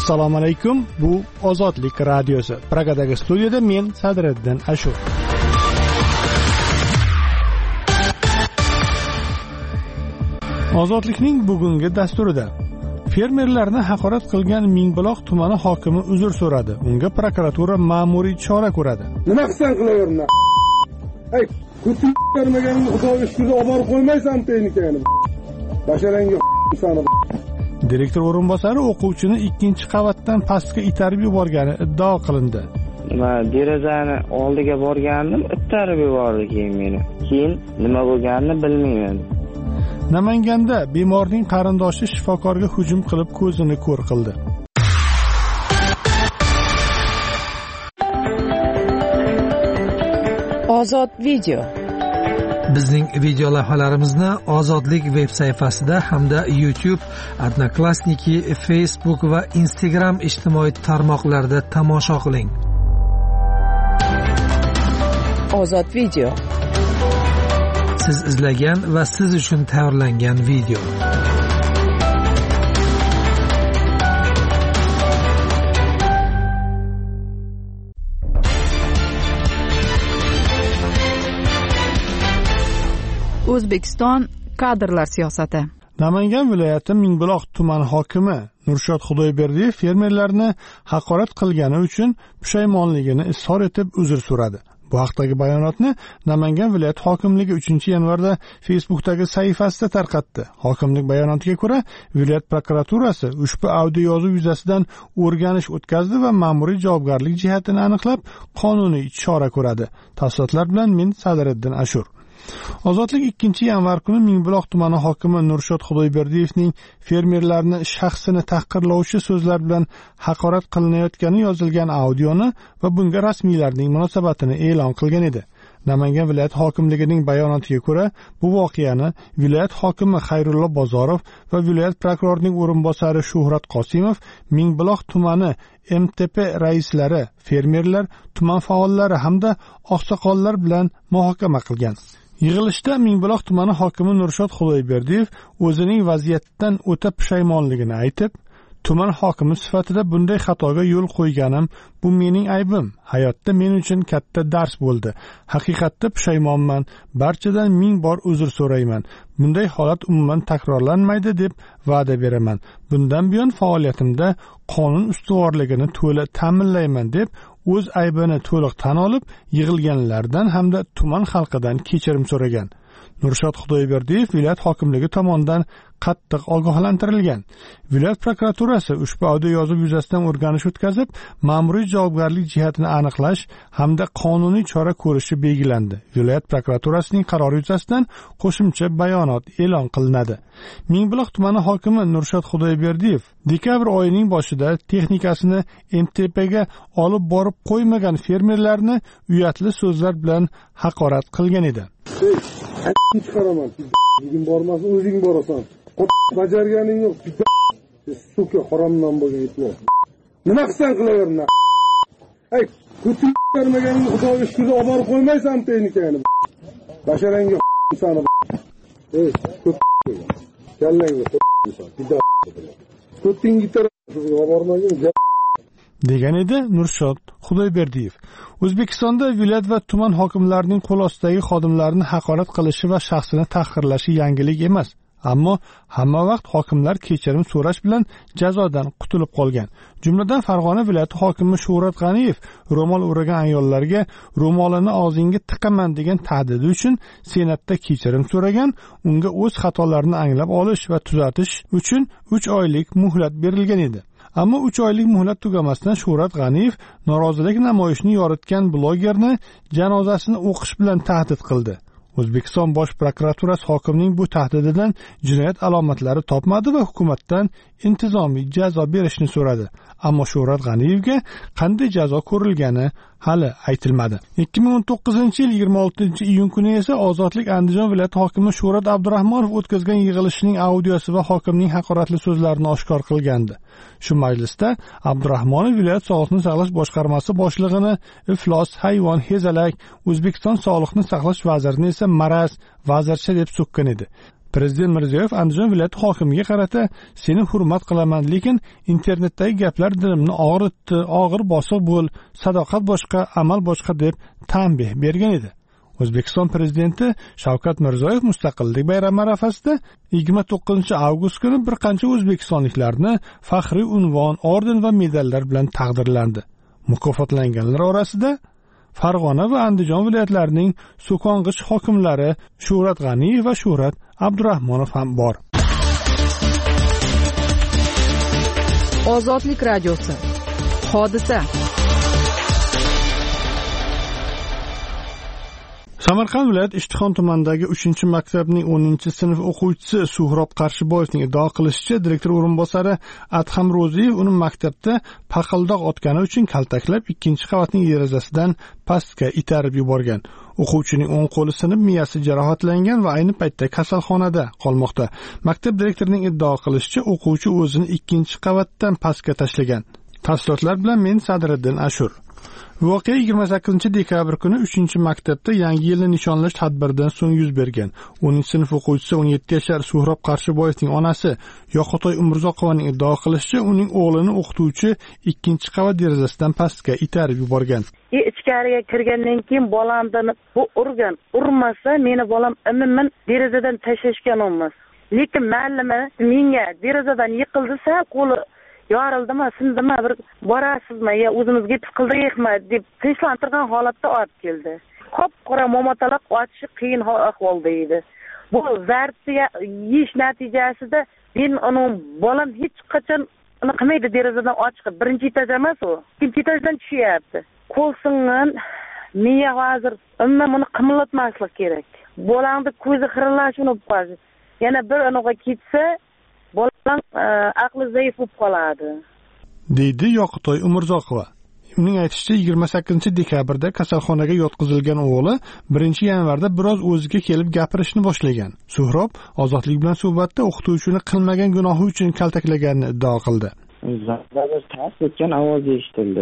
Assalomu alaykum. Bu Ozodlik radiosi. Pragadagi studiyada men Sadriddin Ashur. Ozodlikning bugungi dasturida fermerlarni haqorat qilgan Mingbuloq tumani hokimi uzr so'radi. Unga prokuratura ma'muriy chora ko'radi. Nima qilsan qilaverma? Ay, kuchib bermaganini Xudoga shukr olib qo'ymaysan tehnikani. Basharangga sani. Direktor o'rinbosari o'quvchini 2-qavatdan pastga itarib yuborgani iddao qilindi. Derazani oldiga borgandim, itarib yubordi keyin meni. Keyin nima bo'lganini bilmayman. Namanganda bemorning qarindoshi shifokorga hujum qilib ko'zini ko'r qildi. Ozod video. Bizning video lavhalarimizni Ozodlik veb sayfasida hamda YouTube, Odnoklassniki, Facebook va Instagram ijtimoiy tarmoqlarida tomosha qiling. Ozod video. Siz izlagan va siz uchun tayyorlangan video. O'zbekiston kadrlar siyosati. Namangan viloyati Mingbuloq tumani hokimi Nurshod Xudoyberdiyev fermerlarni haqorat qilgani uchun pushaymonligini izhor etib uzr so'radi. Bu haqdagi bayonotni Namangan viloyat hokimligi 3-yanvarda Facebookdagi sahifasida tarqatdi. Hokimlik bayonotiga ko'ra, viloyat prokuraturasi ushbu audio yozuv yuzasidan o'rganish o'tkazdi va ma'muriy javobgarlik jihatini aniqlab, qonuniy chora ko'radi. Tafsilotlar bilan men Sadriddin Ashur. Ozodlik 2-yanvar kuni Mingbuloq tumani hokimi Nurshod Xudoyberdiyevning fermerlarni shaxsini tahqirlovchi so'zlar bilan haqorat qilinayotgani yozilgan audioni va bunga rasmiylarning munosabatini e'lon qilgan edi. Namangan viloyat hokimligining bayonotiga ko'ra, bu voqeani viloyat hokimi Xayrullo Bozorov va viloyat prokurorining o'rinbosari Shuhrat Qosimov Mingbuloq tumani MTP raislari, fermerlar, tuman faollari hamda oqsoqollar bilan muhokama qilgan. Yig'ilishda Mingbuloq tumani hokimi Nurshod Xudoyberdiyev o'zining vaziyatdan o'ta pushaymonligini aytib, tuman hokimi sifatida bunday xatoga yo'l qo'yganim bu mening aybim. Hayotda men uchun katta dars bo'ldi. Haqiqatda pushaymonman. Barchadan 1000 bor uzr so'rayman. Bunday holat umuman takrorlanmaydi deb va'da beraman. Bundan buyon faoliyatimda qonun ustuvorligini to'la ta'minlayman deb o'z aybini to'liq tan olib, yig'ilganlardan hamda tuman xalqidan kechirim so'ragan. Nurshod Xudoyberdiyev viloyat hokimligi tomonidan qattiq ogohlantirilgan. Viloyat prokuraturasi ushbu audio yozuv yuzasidan o'rganish o'tkazib, ma'muriy javobgarlik jihatini aniqlash hamda qonuniy chora ko'rishi belgilandi. Viloyat prokuraturasining qarori yuzasidan qo'shimcha bayonot e'lon qilinadi. Mingbuloq tumani hokimi Nurshod Xudoyberdiyev dekabr oyining boshida texnikasini MTPga olib borib qo'ymagan fermerlarni uyatli so'zlar bilan haqorat qilgan edi. Chiqaraman. Bugun bormasin, o'zing borasan. Bajarganing yo'q. Suka haromdan bo'lgan itlar. Nima qilsan qilaverma? Ay, kuchib bermaganini Xudoga shukr olib qo'ymaysan tehnikani. Basharangga sani. Ey, kallangga bidan. Kuting gitar olib degan edi Nurshod Xudoyberdiyev. O'zbekistonda viloyat va tuman hokimlarining qo'l ostidagi xodimlarni haqorat qilishi va shaxsini tahqirlashi yangilik emas. Ammo hamma vaqt hokimlar kechirim so'rash bilan jazodan qutulib qolgan. Jumladan Farg'ona viloyati hokimi Shuhrat G'aniyev ro'mol o'ragan ayollarga ro'molini og'zingga tiqaman degan tahdidi uchun Senatda kechirim so'ragan, unga o'z xatolarini anglab olish va tuzatish uchun 3 oylik muhlat berilgan edi. Ammo 3 oylik muhlat tugamasdan Shuhrat G'aniyev norozilik namoyishini yoritgan blogerni janozasini o'qish bilan tahdid qildi. O'zbekiston bosh prokuraturasi hokimning bu tahdididan jinoyat alomatlari topmadi va hukumatdan intizomiy jazo berishni so'radi. Ammo Shuhrat G'aniyevga qanday jazo ko'rilgani hali aytilmadi. 2019-yil 26-iyun kuni esa Ozodlik Andijon viloyati hokimi Shuhrat Abdurahmonov o'tkazgan yig'ilishining audiosi va hokimning haqoratli so'zlarini oshkor qilgandi. Shu majlisda Abdurahmonov viloyat sog'liqni saqlash boshqarmasi boshlig'ini iflos, hayvon, hezalak, O'zbekiston sog'liqni saqlash vazirini esa maraz, vazircha deb so'kkan edi. Prezident Mirziyoyev Andijon viloyati hokimiga qarata "Seni hurmat qilaman, lekin internetdagi gaplar dilimni og'ritdi, og'ir bosiq bo'l, sadoqat boshqa, amal boshqa" deb tanbeh bergan edi. O'zbekiston prezidenti Shavkat Mirziyoyev Mustaqillik bayrami arafasida 29 avgust kuni bir qancha o'zbekistonliklarni faxriy unvon, orden va medallar bilan taqdirlandi. Mukofotlanganlar orasida Farg'ona va Andijon viloyatlarining so'kong'ich hokimlari Shuhrat G'aniyev va Shuhrat Abdurahmonov ham bor. Ozodlik radiosi. Hodisa. Samarqand viloyat Ishtixon tumanidagi 3-maktabning 10-sinf o'quvchisi Suhrob Qarshiboyevning iddio qilishicha, direktor o'rinbosari Adham Ro'ziyev uni maktabda paqildoq otgani uchun kaltaklab, 2-qavatning derazasidan pastga itarib yuborgan. O'quvchining o'ng qo'li sinib, miyasi jarohatlangan va ayni paytda kasalxonada qolmoqda. Maktab direktorining iddio qilishicha, o'quvchi o'zini 2-qavatdan pastga tashlagan. Tafsilotlar bilan men Sadriddin Ashur. Voqea 28 dekabr kuni 3-maktabda yangi yilni nishonlash tadbiridan so'ng yuz bergan. 10-sinf o'quvchisi 17 yashar Suhrob Qarshiboyevning onasi Yoqotoy Umurzoqovaning iddio qilishicha, uning o'g'lini o'qituvchi 2-qavat derazasidan pastga itarib yuborgan. Ichkariga kirgandan keyin bolamni bu urgan. Urmasa meni bolam umuman derazadan tashlashgan emas. Lekin ma'lima menga derazadan yiqildisa, qo'li yorildimi, sindimi, bir borasizmi, yo o'zimizga qildiraylikmi deb tinchlantirgan holatda olib keldi. Qop-qora momataloq ochishi qiyin ahvolda edi. Bu zartiga yeyish natijasida men uning bolam hech qachon uni qilmaydi derazadan ochiq. Birinchi etaj emas u. Ikkinchi etajdan tushyapti. Qo'l singan, miya hozir umuman uni qimillatmaslik kerak. Bolamning ko'zi xirillashib qoldi. Yana bir aniga ketsa bolam aqli zaif bo'lib qoladi, deydi Yoqotoy Umurzoqova. Uning aytishicha, 28 dekabrda kasalxonaga yotqizilgan o'g'li 1-yanvarda biroz o'ziga kelib gapirishni boshlagan. Suhrob Ozodlik bilan suhbatda o'qituvchini qilmagan gunohi uchun kaltaklaganini iddio qildi. Zalda tars etgan ovoz eshitildi.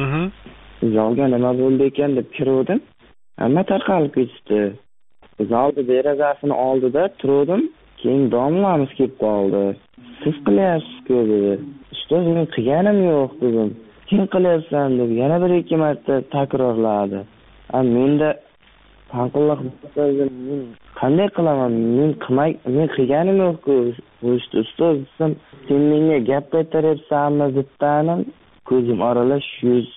Zalga nima bo'ldi ekan deb kirdim. Hamma tarqalib ketdi. Zalda derazasini oldida turdim. Keyin domlamiz kelib qoldi. Siz qilyapsiz-ku dedi. Ustoz, men qilganim yo'q dedim. Kim qilyapsan deb yana 1-2 marta takrorladi. Menda tanqillik bo'lsa, men qanday qilaman? Men qilganim yo'q-ku. Ustoz, sen menga gap qaytaryapsanmi debdanim. Ko'zim oralash,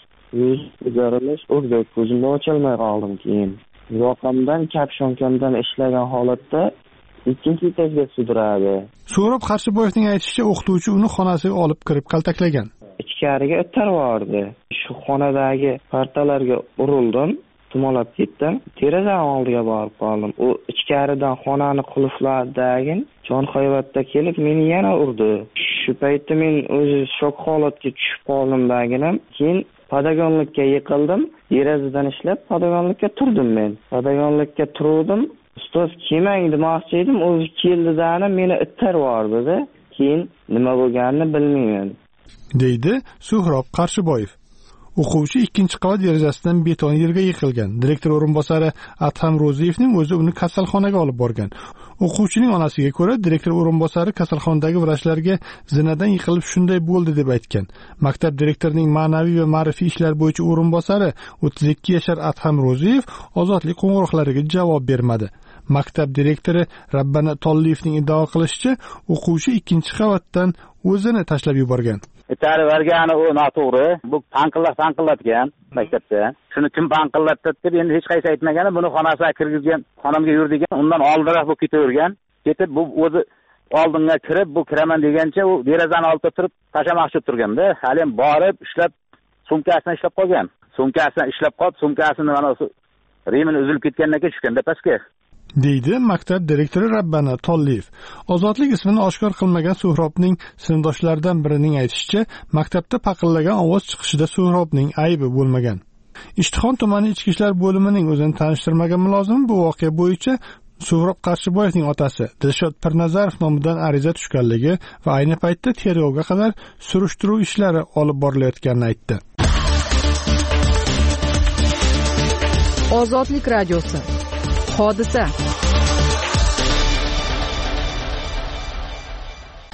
yuz o'zaralash, o'rdak ko'zimni ocholmay qoldim keyin. Yoqamdan kapshonkamdan ishlagan holatda 2-etajga sudradi. Suhrob Qarshiboyevning aytishicha, o'qituvchi uni xonasiga olib kirib kaltaklagan. Ichkariga itarvordi. Shu xonadagi partalarga urildim, tumalab ketdim. Derazaning oldiga borib qoldim. U ichkaridan xonani qulfladagin jonhoyvatda kelib meni yana urdi. Shu paytda men o'zi shok holatga tushib qoldim. Keyin padagonlikka yiqildim. Derazadan ishlab padagonlikka turdim men. Padagonlikka turdim. Ustoz kelmang demoqchi edim, o'zi keldi-da meni ittarib yubordi. Keyin nima bo'lganini bilmayman, deydi Suhrob Qarshiboyev. O'quvchi 2-qavat derazasidan beton yerga yiqilgan. Direktor o'rinbosari Adham Ro'ziyevning o'zi uni kasalxonaga olib borgan. O'quvchining onasiga ko'ra, direktor o'rinbosari kasalxonadagi vrachlarga zinadan yiqilib shunday bo'ldi deb aytgan. Maktab direktorining ma'naviy va ma'rifiy ishlar bo'yicha o'rinbosari 32 yashar Adham Ro'ziyev ozodlik qo'ng'iroqlariga javob bermadi. Maktab direktori Rabbana Tolliyevning iddio qilishicha, o'quvchi 2-qavatdan o'zini tashlab yuborgan. Itarib bergani u noto'g'ri. Bu panqillatgan maktabda. Shuni kim panqillatdi deb endi hech qaysi aytmagani, buni xonasiga kirgizgan, xonamga yur degan, undan oldinroq bu ketavergan. Ketib bu o'zi oldinga kirib, bu kiraman degancha u derazani oldida turib tashamoqchi turganda, hali ham borib ishlab sumkasini ishlab qolgan. Sumkasini ishlab qolib, sumkasini mana remini uzilib ketgandan keyin tushganda pastga, deydi maktab direktori Rabbana Tolliyev. Ozodlik ismini oshkor qilmagan Suhrobning sinfdoshlaridan birining aytishicha, maktabda paqillagan ovoz chiqishida Suhrobning aybi bo'lmagan. Ishtixon tumani ichki ishlar bo'limining o'zini tanishtirmagan mulozimi bu voqea bo'yicha Suhrob Qarshiboyevning otasi Dilshod Pirnazarov nomidan ariza tushganligi va ayni paytda tergovga qadar surishtiruv ishlari olib borilayotganini aytdi. Ozodlik radiosi. Hodisa.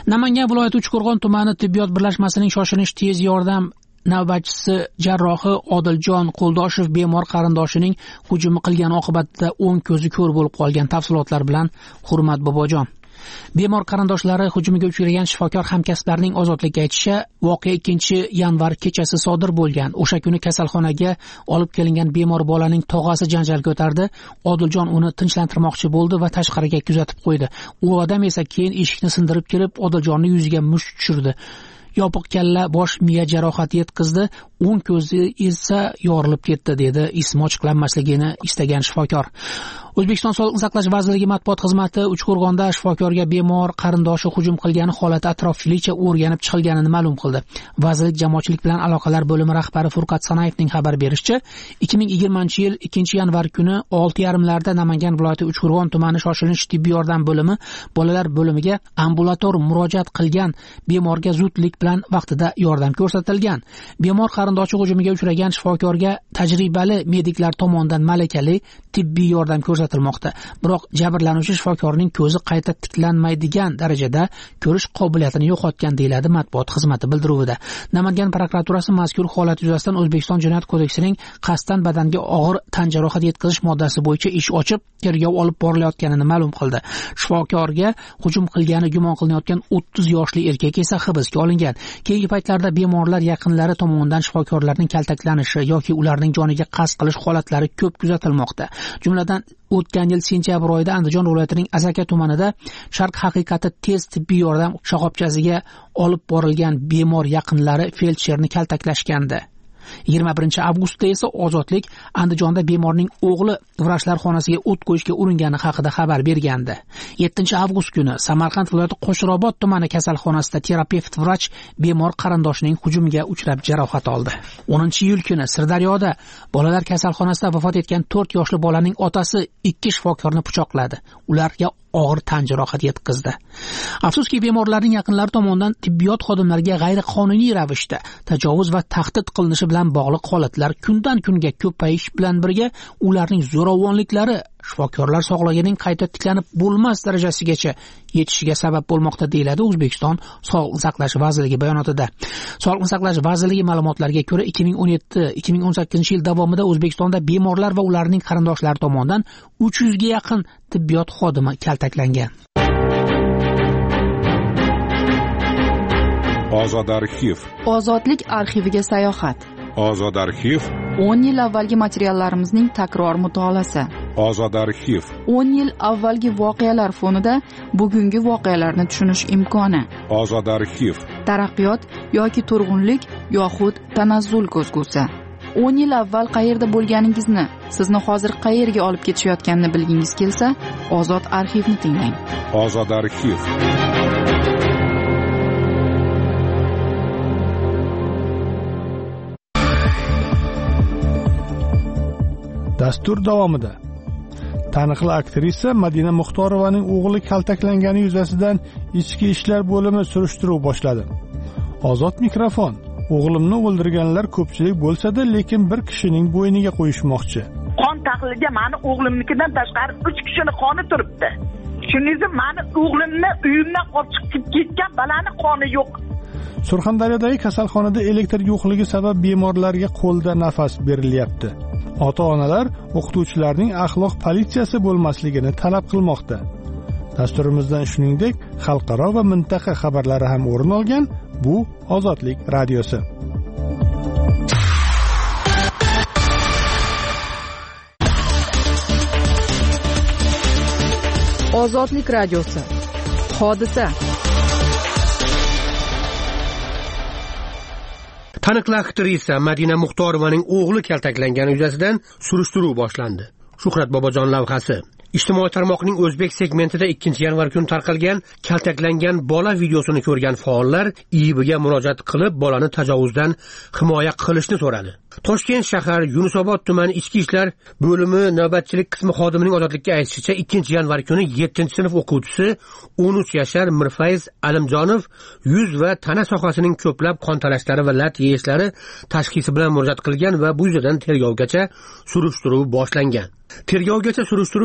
Namangan viloyati Uchqo'rg'on tumani tibbiyot birlashmasining shoshilinch tez yordam navbatchisi jarrohi Odiljon Qo'ldoshev bemor qarindoshining hujumi qilgani oqibatida o'ng ko'zi ko'r bo'lib qolgan. Tafsilotlar bilan Hurmat Bobojon. Bemor qarindoshlari hujumiga uchragan shifokor hamkasblarining ozodlikka aytishicha, voqea 2-yanvar kechasi sodir bo'lgan. O'sha kuni kasalxonaga olib kelingan bemor bolaning tog'asi janjal ko'tardi. Odiljon uni tinchlantirmoqchi bo'ldi va tashqariga kuzatib qo'ydi. U odam esa keyin eshikni sindirib kelib, Odiljonning yuziga musht tushirdi. Yopiq kalla, bosh miya jarohati yetkazdi, o'ng ko'zi esa yorilib ketdi, dedi ismi ochiqlanmasligini istagan shifokor. O'zbekiston Sog'liqni saqlash vazirligi matbuot xizmati Uchqo'rg'onda shifokorga bemor qarindoshi hujum qilgani holati atroflicha o'rganib chiqilganini ma'lum qildi. Vazirlik jamoatchilik bilan aloqalar bo'limi rahbari Furqat Sanayevning xabar berishicha, 2020-yil 2-yanvar kuni 6:30larda Namangan viloyati Uchqo'rg'on tumani shoshilinch tibbiy yordam bo'limi bolalar bo'limiga ambulator murojaat qilgan bemorga zudlik bilan vaqtida yordam ko'rsatilgan. Bemor qarindoshi hujumiga uchragan shifokorga tajribali mediklar tomonidan malakali tibbiy yordam ko'rsatilmoqda. Biroq jabrlanuvchi shifokorning ko'zi qayta tiklanmaydigan darajada ko'rish qobiliyatini yo'qotgan, deyiladi matbuot xizmati bildiruvida. Namangan prokuraturasi mazkur holat yuzasidan O'zbekiston Jinoyat kodeksining qasddan badanga og'ir tan jarohati yetkazish moddasi bo'yicha ish ochib, tergov olib borilayotganini ma'lum qildi. Shifokorga hujum qilgani gumon qilinayotgan 30 yoshli erkak esa hibsga olingan. Keyingi paytlarda bemorlar yaqinlari tomonidan shifokorlarning kaltaklanishi yoki ularning joniga qasd qilish holatlari ko'p kuzatilmoqda. Jumladan o'tgan yil sentyabr oyida Andijon viloyatining Asaka tumanida Sharq haqiqati tez tibbiy yordam shoxobchasiga olib borilgan bemor yaqinlari feldsherni kaltaklashgandi. 21-avgustda esa Ozodlik Andijonda bemorning o'g'li vrachlar xonasiga o't qo'yishga uringani haqida xabar bergandi. 7-avgust kuni Samarqand viloyati Qo'shrobod tumani kasalxonasida terapevt vrach bemor qarindoshining hujumiga uchrab jarohat oldi. 10-iyul kuni Sirdaryoda bolalar kasalxonasida vafot etgan 4 yoshli bolaning otasi 2 shifokorni pichoqladi. Ularga og'ir tan jarohati yetkazdi. Afsuski, bemorlarning yaqinlari tomonidan tibbiyot xodimlariga g'ayriqonuniy ravishda tajovuz va tahdid qilinishi bilan bog'liq holatlar kundan kunga ko'payish bilan birga ularning zo'ravonliklari shifokorlar sog'lig'ining qayta tiklanib bo'lmas darajasigacha yetishiga sabab bo'lmoqda, deyiladi O'zbekiston Sog'liqni saqlash vazirligi bayonotida. Sog'liqni saqlash vazirligi ma'lumotlariga ko'ra 2017-2018 yil davomida O'zbekistonda bemorlar va ularning qarindoshlari tomonidan 300 ga yaqin tibbiyot xodimi kaltaklangan. Ozod arxiv. Ozodlik arxiviga sayohat. Ozod arxiv. 10 yil avvalgi materiallarimizning takror mutolaasi. Ozod arxiv. 10 yil avvalgi voqealar fonida bugungi voqealarni tushunish imkoni. Ozod arxiv. Taraqqiyot yoki turg'unlik yoxud tanazzul ko'zgusi. 10 yil avval qayerda bo'lganingizni, sizni hozir qayerga olib ketishayotganini bilgingiz kelsa, Ozod arxivni tinglang. Ozod arxiv. Dastur davomida taniqli aktrisa Madina Muxtorovaning o'g'li kaltaklangani yuzasidan ichki ishlar bo'limi surishtiruv boshladi. Ozod mikrofon. O'g'limni o'ldirganlar ko'pchilik bo'lsa-da, lekin bir kishining bo'yniga qo'yishmoqchi. Qon tahliliga mani o'g'limnikidan tashqari 3 kishini qoni turibdi. Shuningdek, mani o'g'limni uyimdan olib chiqib ketgan balani qoni yo'q. Surxondaryodagi kasalxonada elektr yo'qligi sabab bemorlarga qo'lda nafas berilyapti. Ota-onalar o'qituvchilarning axloq politsiyasi bo'lmasligini talab qilmoqda. Dasturimizdan shuningdek, xalqaro va mintaqa xabarlari ham o'rin olgan. Bu Ozodlik radiosi. Ozodlik radiosi. Hodisa. Taniqli aktrisa Madina Muxtorovaning o'g'li kaltaklangani yuzasidan surishtiruv boshlandi. Shuhrat Bobojon lavhasi. Ijtimoiy tarmoqning o'zbek segmentida 2-yanvar kuni tarqalgan kaltaklangan bola videosini ko'rgan faollar IIBga murojaat qilib, bolani tajovuzdan himoya qilishni so'radi. Toshkent shahar Yunusobod tumani ichki ishlar bo'limi navbatchilik qismi xodimining ozodlikka aytishicha, 2-yanvar kuni 7-sinf o'quvchisi 13 yashar Mirfayz Alimjonov yuz va tana sohasining ko'plab qon talashlari va lat yeyishlari tashxisi bilan murojaat qilgan va bu yuzasidan tergovgacha surishtiruv boshlangan. Tergovgacha surishtiruv chog'ida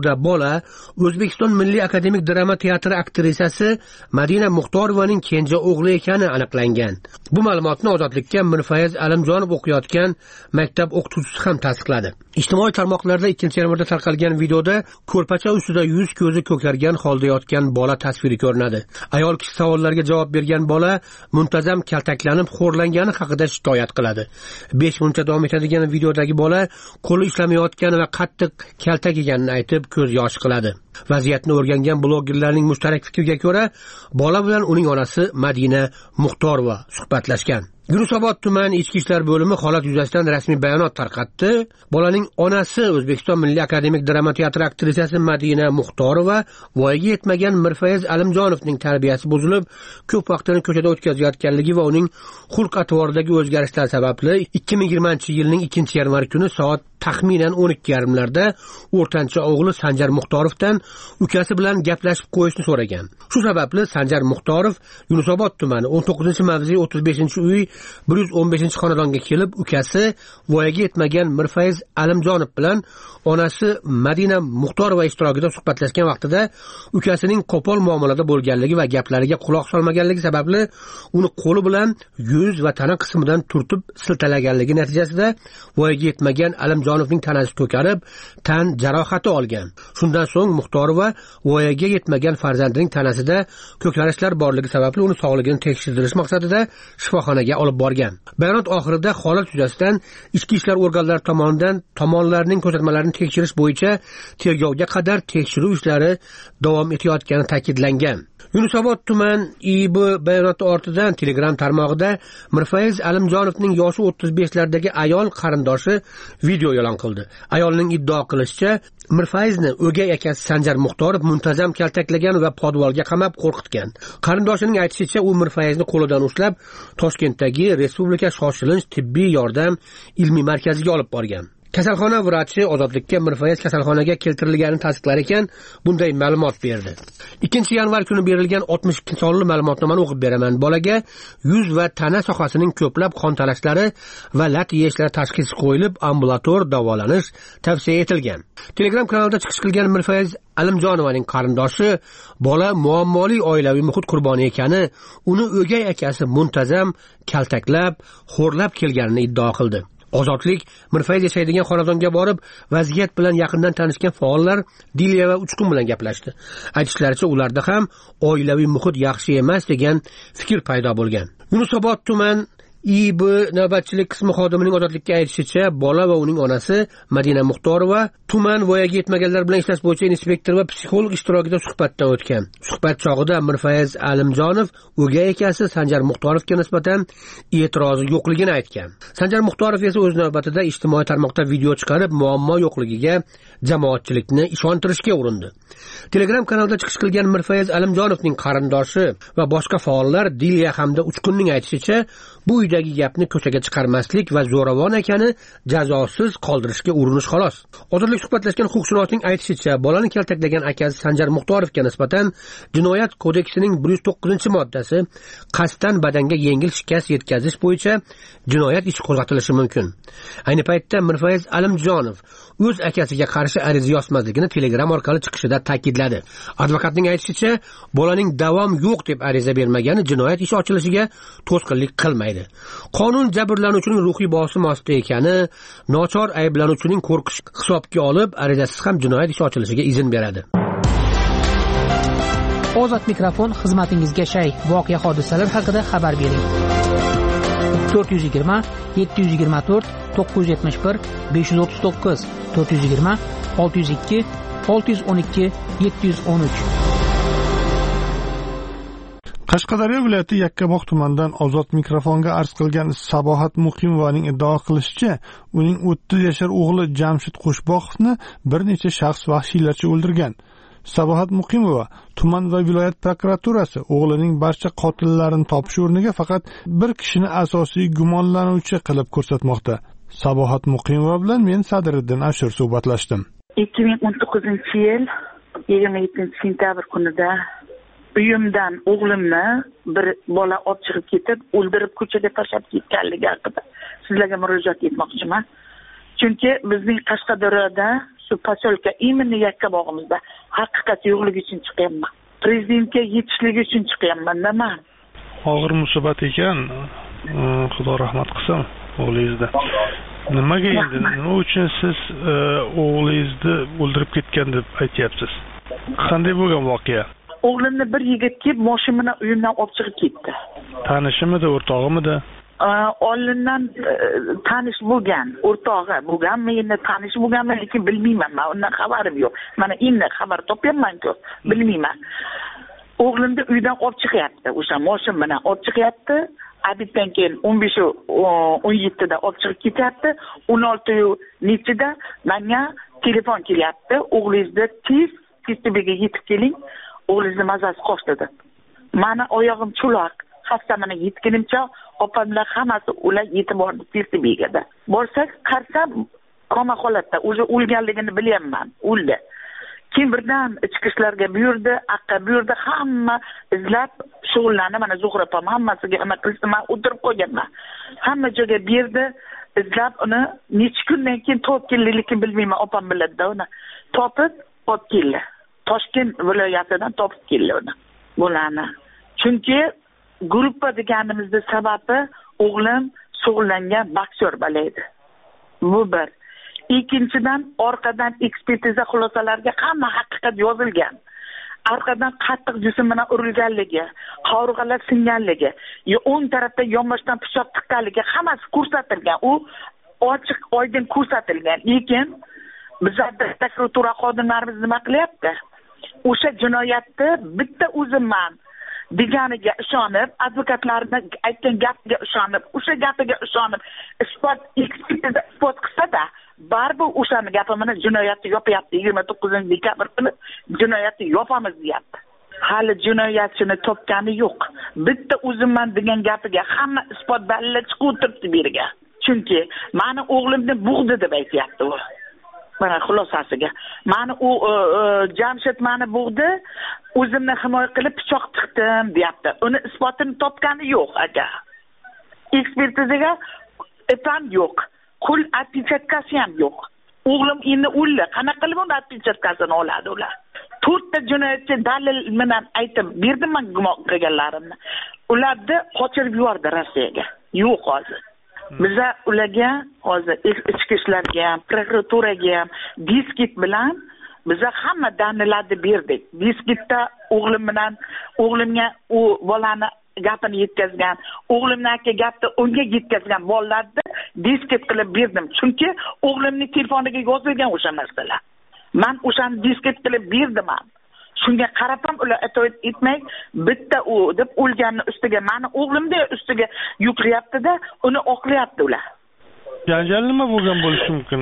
videoda bola O'zbekiston Milliy akademik drama teatri aktrisasi Madina Muxtorovaning kenja o'g'li ekani aniqlangan. Bu ma'lumotni Ozodlikka Mirfayz Alimjonov o'qiyotgan maktab o'qituvchisi ham tasdiqladi. Ijtimoiy tarmoqlarda 2-yanvarda tarqalgan videoda ko'rpacha ustida yuz ko'zi ko'kargan holda yotgan bola tasviri ko'rinadi. Ayol kishi savollarga javob bergan bola muntazam kaltaklanib, xo'rlangani haqida shikoyat qiladi. 5 minutcha davom etadigan videodagi bola qo'li ishlamayotgani va qattiq kaltak yeganini aytib, ko'z yosh qiladi. Vaziyatni o'rgangan blogerlarning mushtarak fikriga ko'ra, bola bilan uning onasi Madina Muxtorova suhbatlashgan. Yunusobod tuman ichki ishlar bo'limi holat yuzasidan rasmiy bayonot tarqatdi. Bolaning onasi O'zbekiston Milliy akademik drama teatri aktrisasi Madina Muxtorova voyaga yetmagan Mirfayz Alimjonovning tarbiyasi buzilib, ko'p vaqtini ko'chada o'tkazayotganligi va uning xulq-atvoridagi o'zgarishlar sababli 2020-yilning 2-yanvar kuni soat taxminan 12:30larda o'rtancha o'g'li Sanjar Muxtorovdan ukasi bilan gaplashib qo'yishni so'ragan. Shu sababli Sanjar Muxtorov Yunusobod tumani 19-mavze 35-uy 115-xonadonga kelib, ukasi voyaga yetmagan Mirfayz Alimjonov bilan onasi Madina Muxtorova ishtirokida suhbatlashgan vaqtida ukasining qo'pol muomalada bo'lganligi va gaplariga quloq solmaganligi sababli uni qo'li bilan yuz va tana qismidan turtib siltalaganligi natijasida voyaga yetmagan Alimjonovning tanasi ko'karib, tan jarohati olgan. Shundan so'ng Muxtorova voyaga yetmagan farzandining tanasida ko'karishlar borligi sababli uni sog'ligini tekshirish maqsadida shifoxonaga olib borgan. Bayonot oxirida holat yuzasidan ichki ishlar organlari tomonidan tomonlarning ko'rsatmalarini tekshirish bo'yicha tergovga qadar tekshiruv ishlari davom etayotgani ta'kidlangan. Yunusobod tuman IB bayonoti ortidan Telegram tarmog'ida Mirfayz Alimjonovning yoshi 35lardagi ayol qarindoshi video e'lon qildi. Ayolning iddao qilishicha, Mirfayzni o'gay akasi Sanjar Muxtorov muntazam kaltaklagan va podvalga qamab qo'rqitgan. Qarindoshining aytishicha, u Mirfayzni qo'lidan ushlab Toshkentdagi Respublika shoshilinch tibbiy yordam ilmiy markaziga olib borgan. Kasalxona vrachi Ozodlikka Mirfayz kasalxonaga keltirilganini tasdiqlar ekan, bunday ma'lumot berdi. 2-yanvar kuni berilgan 62 sonli ma'lumotnomani o'qib beraman. Bolaga yuz va tana sohasining ko'plab qon talashlari va lat yeyishlari tashxisi qo'yilib, ambulator davolanish tavsiya etilgan. Telegram kanalida chiqish qilgan Mirfayz Alimjonovaning qarindoshi bola muammoli oilaviy muhit qurboni ekani, uni o'gay akasi muntazam kaltaklab, xo'rlab kelganini iddao qildi. Ozodlik Mirfayz yashaydigan xonadonga borib, vaziyat bilan yaqindan tanishgan faollar Dilya va Uchqun bilan gaplashdi. Aytishlaricha, ularda ham oilaviy muhit yaxshi emas degan fikr paydo bo'lgan. Yunusobod tuman IB navbatchilik qismi xodimining Ozodlikka aytishicha, bola va uning onasi Madina Muxtorova tuman voyaga yetmaganlar bilan ishlash bo'yicha inspektor va psixolog ishtirokida suhbatdan o'tgan. Suhbat chog'ida Mirfayz Alimjonov o'gay akasi Sanjar Muxtorovga nisbatan e'tirozi yo'qligini aytgan. Sanjar Muxtorov esa o'z navbatida ijtimoiy tarmoqda video chiqarib, muammo yo'qligiga jamoatchilikni ishontirishga urindi. Telegram kanalida chiqish qilgan Mirfayz Alimjonovning qarindoshi va boshqa faollar Dilya hamda Uchqunning aytishicha, bu uydagi gapni ko'chaga chiqarmaslik va zo'ravon ekani jazosiz qoldirishga urinish xolos. Ozodlik suhbatlashgan huquqshunosning aytishicha, bolani kaltaklagan akasi Sanjar Muxtorovga nisbatan Jinoyat kodeksining 109-moddasi qasddan badanga yengil shikast yetkazish bo'yicha jinoyat ishi qo'zg'atilishi mumkin. Ayni paytda Mirfayz Alimjonov o'z akasiga qarshi ariza yozmasligini Telegram orqali chiqishida ta'kidladi. Advokatning aytishicha, bolaning davom yo'q deb ariza bermagani jinoyat ishi ochilishiga to'sqinlik qilmaydi. Qonun jabrlanuvchining ruhiy bosim ostida ekani, nochor ayblanuvchining qo'rqish hisobga olib, arizasiz ham jinoyat ishi ochilishiga izn beradi. Ozod mikrofon xizmatingizga shay. Voqea hodisalar haqida xabar bering. 420 724 971 539 420 602 612 713. Qashqadaryo viloyati Yakkabog' tumanidan Ozod mikrofonga arz qilgan Sabohat Muqimovaning iddao qilishicha, uning 30 yashar o'g'li Jamshid Qo'shboqovni bir necha shaxs vahshiylarcha o'ldirgan. Sabohat Muqimova tuman va viloyat prokuraturasi o'g'lining barcha qotillarini topish o'rniga faqat bir kishini asosiy gumonlanuvchi qilib ko'rsatmoqda. Sabohat Muqimova bilan men Sadriddin Ashur suhbatlashdim. 2019-yil 27-sentabr kunida uyimdan o'g'limni bir bola olib chiqib ketib, o'ldirib ko'chaga tashlab ketganligi haqida sizlarga murojaat etmoqchiman. Chunki bizning Qashqadaryoda shu poselka именно Yakkabog'imizda haqiqat yo'qligi uchun chiqyapman. Prezidentga yetishligi uchun chiqyapman. Nima? Og'ir musibat ekan. Xudo rahmat qilsin o'g'lingizda. Nimaga endi? Nima uchun siz o'g'lingizni o'ldirib ketgan deb aytyapsiz? Qanday bo'lgan voqea? O'g'limni bir yigit kelib, mashina uyimdan olib chiqib ketdi. Tanishimidi, o'rtog'imidi? Oldindan tanish bo'lgan, o'rtog'i bo'lganmi, endi tanish bo'lganmi, lekin bilmayman. Men undan xabarim yo'q. Mana endi xabar topyapman-ku, bilmayman. O'g'limni uydan olib chiqyapti, o'sha mashina bilan olib chiqyapti. Abitdan keyin 15-17 da olib chiqib ketyapti. 16-nechida menga telefon kelyapti. O'g'lingizni tez-tezga yetib keling. O'g'lingizni mazasi qochdi deb. Meni oyog'im chuloq. Xastamani yetganimcha opamlar hammasi ular yetib bordi tez-tezga. Borsak, qarsam koma holatda, o'zi o'lganligini bilyapman. O'ldi. Keyin birdan ichki ishlarga buyurdi, aqqa buyurdi, hamma izlab shug'ullanib, mana Zuhra opam hammasiga nima qilsa, men o'tirib qo'yganman. Hamma joyga berdi, izlab uni necha kundan keyin topib keldi, lekin bilmayman, opam biladi-da uni. Topib olib keldi. Toshkent viloyatidan topib keldi uni. Bularni. Chunki gruppa deganimizning sababi o'g'lim shug'ullangan boksyor bola edi. Bu bir. Ikkinchidan orqadan ekspertiza xulosalariga hamma haqiqat yozilgan. Orqadan qattiq jism bilan urilganligi, qovurg'alar singanligi, o'ng tarafda yonboshdan pichoq tiqqanligi hammasi ko'rsatilgan. U ochiq oydin ko'rsatilgan. Lekin bizda prokuratura xodimlarimiz nima qilyapti? O'sha jinoyatni bitta o'zimman deganiga ishonib, advokatlarning aytgan gapiga ishonib, o'sha gapiga ishonib, isbot ekspertiza isbot qilsa-da, baribir o'shani gapimni jinoyatni yopyapti. 29-dekabr kuni jinoyatni yopamiz deyapti. Hali jinoyatchini topgani yo'q. Bitta o'zimman degan gapiga hamma isbot dalillar chiqib o'tiribdi bu yerga. Chunki meni o'g'limni bug'di deb aytyapti u. Mana xulosasiga. Meni u Jamshid meni bug'di, o'zimni himoya qilib pichoq tiqdim deyapti. Uni isbotini topgani yo'q aka. Ekspertizaga epam yo'q. Qo'l atpichatkasi ham yo'q. O'g'lim endi o'ldi. Qanaqa qilib uni atpichatkasini oladi ular? 4 ta jinoyatchi dalil bilan aytib berdim men gumon qilganlarimni. Ularni qochirib yubordi Rossiyaga. Yo'q hozir. Biza ularga hozir ichki ishlarga ham, prokuraturaga ham diskit bilan biza hamma dalillarni berdik. Diskitda o'g'limga u bolani gapini yetkazgan, o'g'limniki gapni unga yetkazgan bolalarni diskit qilib berdim. Chunki o'g'limning telefoniga yozilgan o'sha narsalar. Men o'shani diskit qilib berdim. Shunga qarab ham ular itoat etmay, bitta u deb o'lganni ustiga, meni o'g'limni ustiga yuklayapti-da, uni oqlayapti ular. Janjal nima bo'lgan bo'lishi mumkin?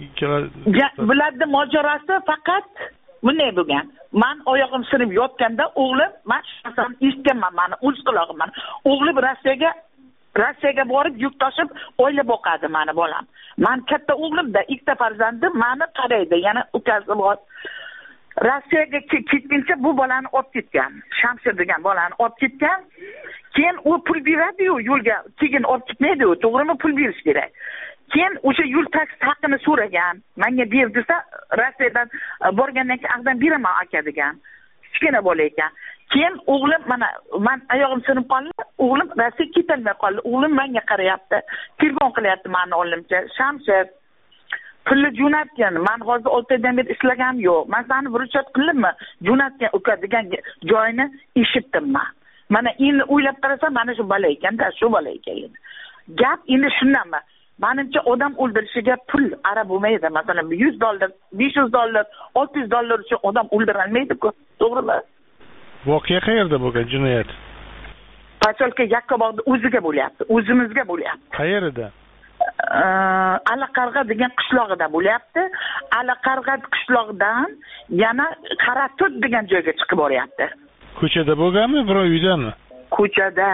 Bularni mojarosi faqat bunday bo'lgan. Men oyog'im sinib yotganda o'g'lim, men shaxsan eshitganman, meni o'z qulog'imdan. O'g'lim Rossiyaga borib yuk tashib oila boqadi meni bolam. Men katta o'g'limda ikkita farzandim, meni qaraydi, yana ukasi bor. Rossiyaga ketguncha bu bolani olib ketgan. Shamshir degan bolani olib ketgan. Keyin u pul beradi-yu yo'lga, keyin olib ketmaydi-yu, to'g'rimi? Pul berish kerak. Keyin o'sha yo'l taksi haqini so'ragan. Menga ber desa, Rossiyadan borgandan keyin aqdan beraman aka degan. Kichkina bola ekan. Keyin o'g'lim mana men oyog'im sinib qoldi, o'g'lim Rossiyaga ketolmay qoldi. O'g'lim menga qarayapti, telefon qilyapti meni o'g'limcha. Shamshir pulni jo'natgan. Men hozir 6 oydan beri ishlagam yo'q. Men seni vurchat qildimmi? Jo'natgan uka degan joyini eshitdim men. Mana endi o'ylab qarasam, mana shu bola ekanda, shu bola ekan. Gap endi shundanmi? Menimcha odam o'ldirishiga pul ara bo'lmaydi. Masalan, $100, $500, $600 uchun odam o'ldirilmaydi-ku. To'g'rimi? Voqea qayerda bo'lgan jinoyat? Poselka Yakkabog'da o'ziga bo'lyapti, o'zimizga bo'lyapti. Qayerda? Alaqarg'a degan qishlog'ida bo'lyapti. Alaqarg'a qishlog'idan yana Qaratut degan joyga chiqib boryapti. Ko'chada bo'lganmi, birov uydami? Ko'chada.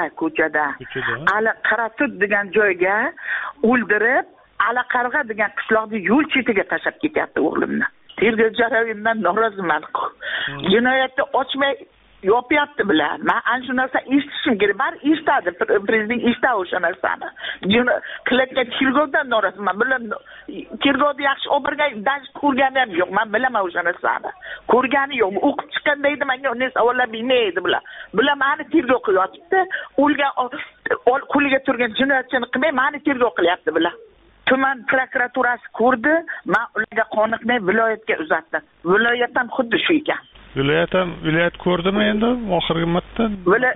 Qaratut degan joyga o'ldirib, Alaqarg'a degan qishloqni yo'l chetiga tashlab ketyapti o'g'limni. Tergov jarayonidan noroziman. Jinoyatni ochmay yopyapti bular. Men ana shu narsa eshitishim kerak. Bar eshitadi, prezident eshitadi o'sha narsani. Qilayotgan tergovdan noroziman. Bular tergovni yaxshi o'birga dash ko'rgani ham yo'q. Men bilaman o'sha narsani. Ko'rgani yo'q. O'qib chiqqanda edi menga uni savollar bilmaydi bular. Bular meni tergov qilyapti. O'lgan qo'liga turgan jinoyatchini qilmay meni tergov qilyapti bular. Tuman prokuraturasi ko'rdi, men ularga qoniqmay viloyatga uzatdim. Viloyat ham xuddi shu ekan. Viloyat ko'rdimi endi oxirgi marta?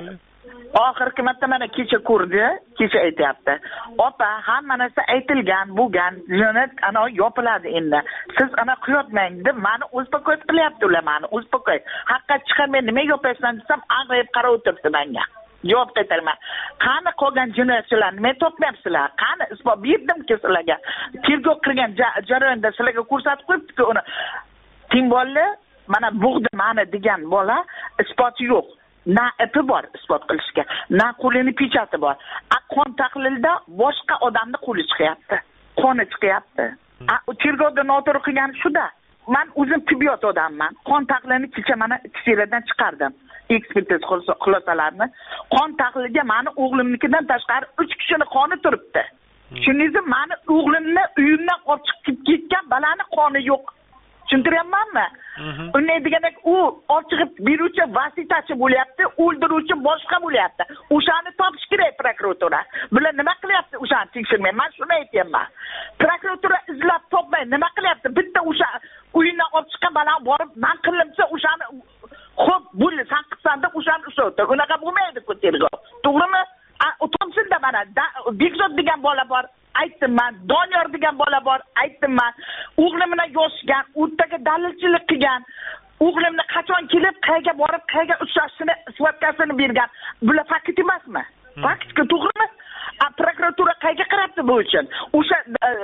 Oxirgi marta mana kecha ko'rdi, kecha aytayapti. Opa, hamma narsa aytilgan, bo'lgan, jinoyat ana yopiladi endi. Siz ana qiyotmang deb meni uspokоить qilyapti ular meni, uspokоить. Haqqa chiqarmay nima yopaysan desam, ag'rayib qarab o'tiribdi menga. Javob qaytarman. Qani qolgan jinoyatchilarni men topmayapsizlar? Qani isbot berdim-ku sizlarga? Tergov qilgan jarayonda sizlarga ko'rsatib qo'yibdi-ku uni. Timbolli mana bug'di mani degan bola isboti yo'q. Na ipi bor isbot qilishga, na qo'lini pechati bor. Qon tahlilida boshqa odamning qo'li chiqyapti. Qoni chiqyapti. Tergovda noto'g'ri qilgan shu-da. Men o'zim tibbiyot odamman. Qon tahlilini kecha mana teradan chiqardim. Ekspertiz xulosalarini. Qon tahliliga meni o'g'limnikidan tashqari 3 kishining qoni turibdi. Shuningizda meni o'g'limni uyimdan olib chiqib ketgan balani qoni yo'q. Tushuntiryapmanmi? Unday deganak u ochiqib beruvchi vositachi bo'lyapti, o'ldiruvchi boshqa bo'lyapti. O'shani topish kerak prokuratura. Bular nima qilyapti o'shani tekshirmay? Men shuni aytayapman. Prokuratura izlab topmay nima qilyapti? Bitta o'sha uyindan olib chiqqan balani borib, men qilimsa o'shani xo'p, bo'ldi, sen qilsan deb o'shani ushladi. Unaqa bo'lmaydi-ku tergov. To'g'rimi? O'tomsinda mana Bekzod degan bola bor. Aytdim men, Doniyor degan bola bor, aytdim men. O'g'limni yoshgan, o'rtaga dalilchilik qilgan. O'g'limni qachon kelib, qayerga borib, qayerga uchrashishini isbotkasini bergan. Bular fakt emasmi? Fakt-ku, to'g'rimi? Prokuratura qayerga qarabdi bu uchun? O'sha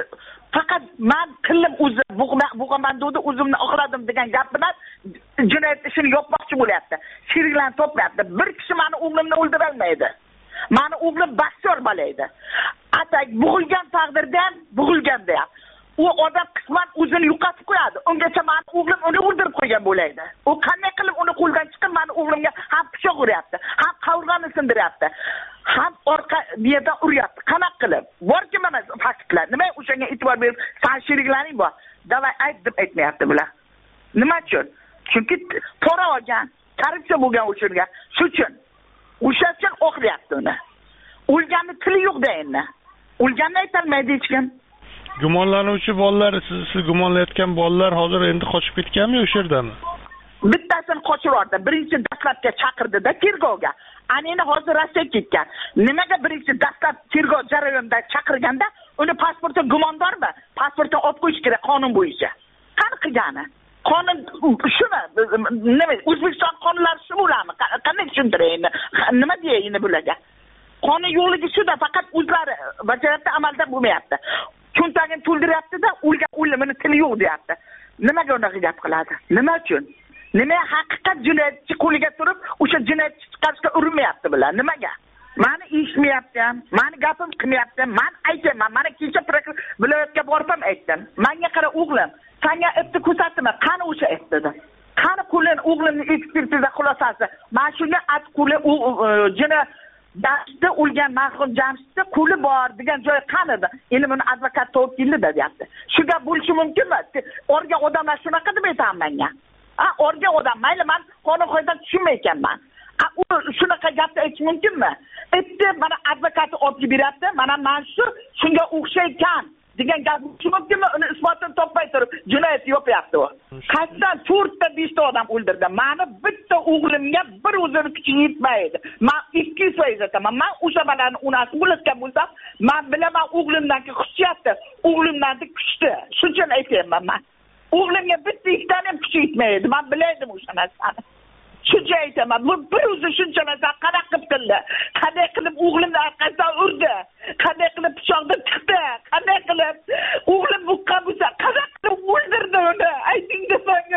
faqat men qildim o'zim, bo'g'aman dedi, o'zimni oqladim degan gap bilan jinoyat ishini yopmoqchi bo'lyapti. Sheriklarni topmayapti. Bir kishi meni o'g'limni o'ldira olmaydi. Meni o'g'lim boksyor bola edi. Atak bug'ilgan taqdirda ham, bug'ilganda ham. U odam qisman o'zini yo'qotib qo'yadi. Ungacha meni o'g'lim uni o'ldirib qo'ygan bo'laydi. U qanday qilib uni qo'ldan chiqib meni o'g'limga ham pichoq uryapti, ham qovurg'ani sindiryapti, ham orqa yerdan uryapti. Qanaqa qilib? Borki mana faktlar. Nima o'shanga e'tibor berib, san sheriklaring bor. Davay ayt deb aytmayapti bular. Nima uchun? Chunki pora olgan, korrupsiya bo'lgan uchunga. Shu uchun o'sha uchun o'qiyapti uni. O'lganni tili yo'q-da endi. O'lganni aytolmaydi hech kim. Gumonlanuvchi bolalar, siz gumonlayotgan bolalar hozir endi qochib ketganmi o'sha yerdami? Bittasini qochib yubordi. Birinchi dastlabga chaqirdi-da tergovga. Aneni hozir Rossiyaga ketgan. Nimaga birinchi dastlab tergov jarayonida chaqirganda uni pasporti gumondormi? Pasportni olib qo'yish kerak qonun bo'yicha. Qani qilgani? Qonun shuni nima O'zbekiston qonunlari shu bo'ladimi? Qanday tushuntiraymi? Nima deyaymi bularga? Qonun yo'qligi shuda, faqat o'zlari bajarayapti, amalda bo'lmayapti. Cho'ntagini to'ldiryapti-da, o'limini tili yo'q deyapti. Nimaga unaqa gap qiladi? Nima uchun? Nima haqiqat jinoyatchi qo'liga turib, o'sha jinoyatchi chiqarishga urinmayapti bular? Nimaga? Meni eshitmayapti ham, meni gapim qilmayapti. Men aytaman, mana kecha viloyatga borib ham aytdim. Menga qara o'g'lim, senga ipni ko'rsatdimi? Qani o'sha ipni? Qani qo'lin o'g'limning ekspertiza xulosasi? Men shunga qo'li jinoyat Jamshidda o'lgan marhum Jamshidda qo'li bor degan joy qanidi? Endi buni advokat topib keldi deyapti. Shu gap bo'lishi mumkinmi? Organ odamlar shunaqa deb aytaman menga. Organ odam, mayli men qonun qoidadan tushunmayapman. U shunaqa gapni aytish mumkinmi? Aytdi, mana advokati olib beryapti, mana men shunga o'xshaykan degan gap mumkinmi? Uni isbotini topmay turib jinoyat yopyapti u. Qasddan 4 ta 5 ta odam o'ldirdi. Meni bitta o'g'limga bir o'zini kuchi yetmaydi. Men 200% aytaman. Men o'sha balani onasi bo'lgan bo'lsam, men bilaman o'g'limdanki xususiyati, o'g'limdanki kuchli. Shuning uchun aytayapman men. O'g'limga bitta ikkitani ham kuchi yetmaydi. Men bilaydim o'sha narsani. Shuncha aytaman, bu bir o'zi shuncha narsa qanaqa qilib qildi? Qanday qilib o'g'limni orqasidan urdi? Qanday qilib pichoqni tiqdi? Qanday qilib o'g'lim buqqan bo'lsa, qanday qilib o'ldirdi uni? Ayting desanga.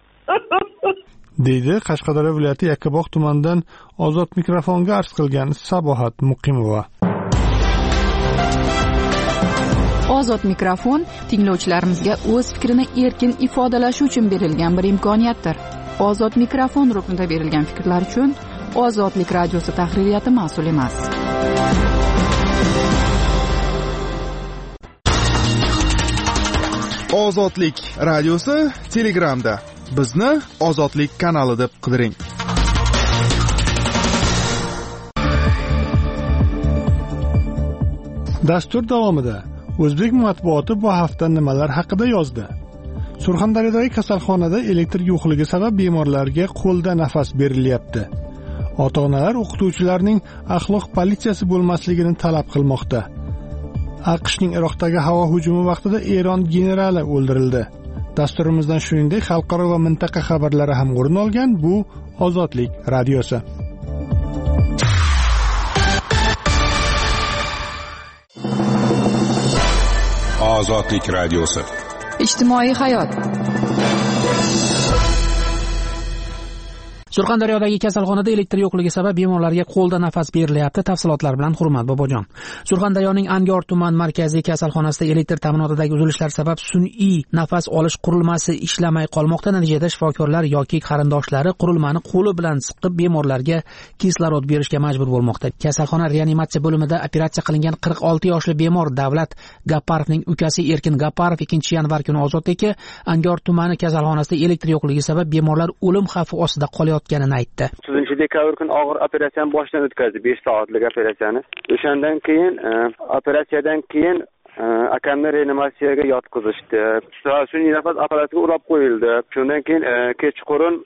deydi Qashqadaryo viloyati Yakkabog' tumanidan Ozod mikrofonga arz qilgan Sabohat Muqimova. Ozod mikrofon tinglovchilarimizga o'z fikrini erkin ifodalashi uchun berilgan bir imkoniyatdir. Ozod mikrofon ruknida berilgan fikrlar uchun Ozodlik radiosi tahririyati mas'ul emas. Ozodlik radiosi Telegramda. Bizni Ozodlik kanali deb qidiring. Dastur davomida o'zbek matbuoti bu hafta nimalar haqida yozdi? Surxondaryodagi kasalxonada elektr yo'qligi sabab bemorlarga qo'lda nafas berilyapti. Ota-onalar o'qituvchilarning axloq politsiyasi bo'lmasligini talab qilmoqda. AQShning Iroqdagi havo hujumi vaqtida Eron generali o'ldirildi. Dasturimizdan shuningdek xalqaro va mintaqa xabarlari ham o'rin olgan. Bu Ozodlik radiosi. Ozodlik radiosi. Ijtimoiy hayot. Surxondaryodagi kasalxonada elektr yo'qligi sabab bemorlarga qo'lda nafas berilyapti. Tafsilotlar bilan Hurmat Bobojon. Surxondaryoning Angor tuman markaziy kasalxonasida elektr ta'minotidagi uzilishlar sabab sun'iy nafas olish qurilmasi ishlamay qolmoqda. Natijada shifokorlar yoki qarindoshlari qurilmani qo'li bilan siqib bemorlarga kislorod berishga majbur bo'lmoqda. Kasalxona reanimatsiya bo'limida operatsiya qilingan 46 yoshli bemor Davlat Gaparovning ukasi Erkin Gaparov 2-yanvar kuni Ozodlikka Angor tumani kasalxonasida elektr yo'qligi sabab bemorlar o'lim xavfi ostida qolayotganini aytdi. 3-dekabr kuni og'ir operatsiyani boshdan o'tkazdi, 5 soatlik operatsiyani. O'shandan keyin operatsiyadan keyin akamni reanimatsiyaga yotqizishdi. Sun'iy nafas apparatiga ulab qo'yildi. Shundan keyin kechqurun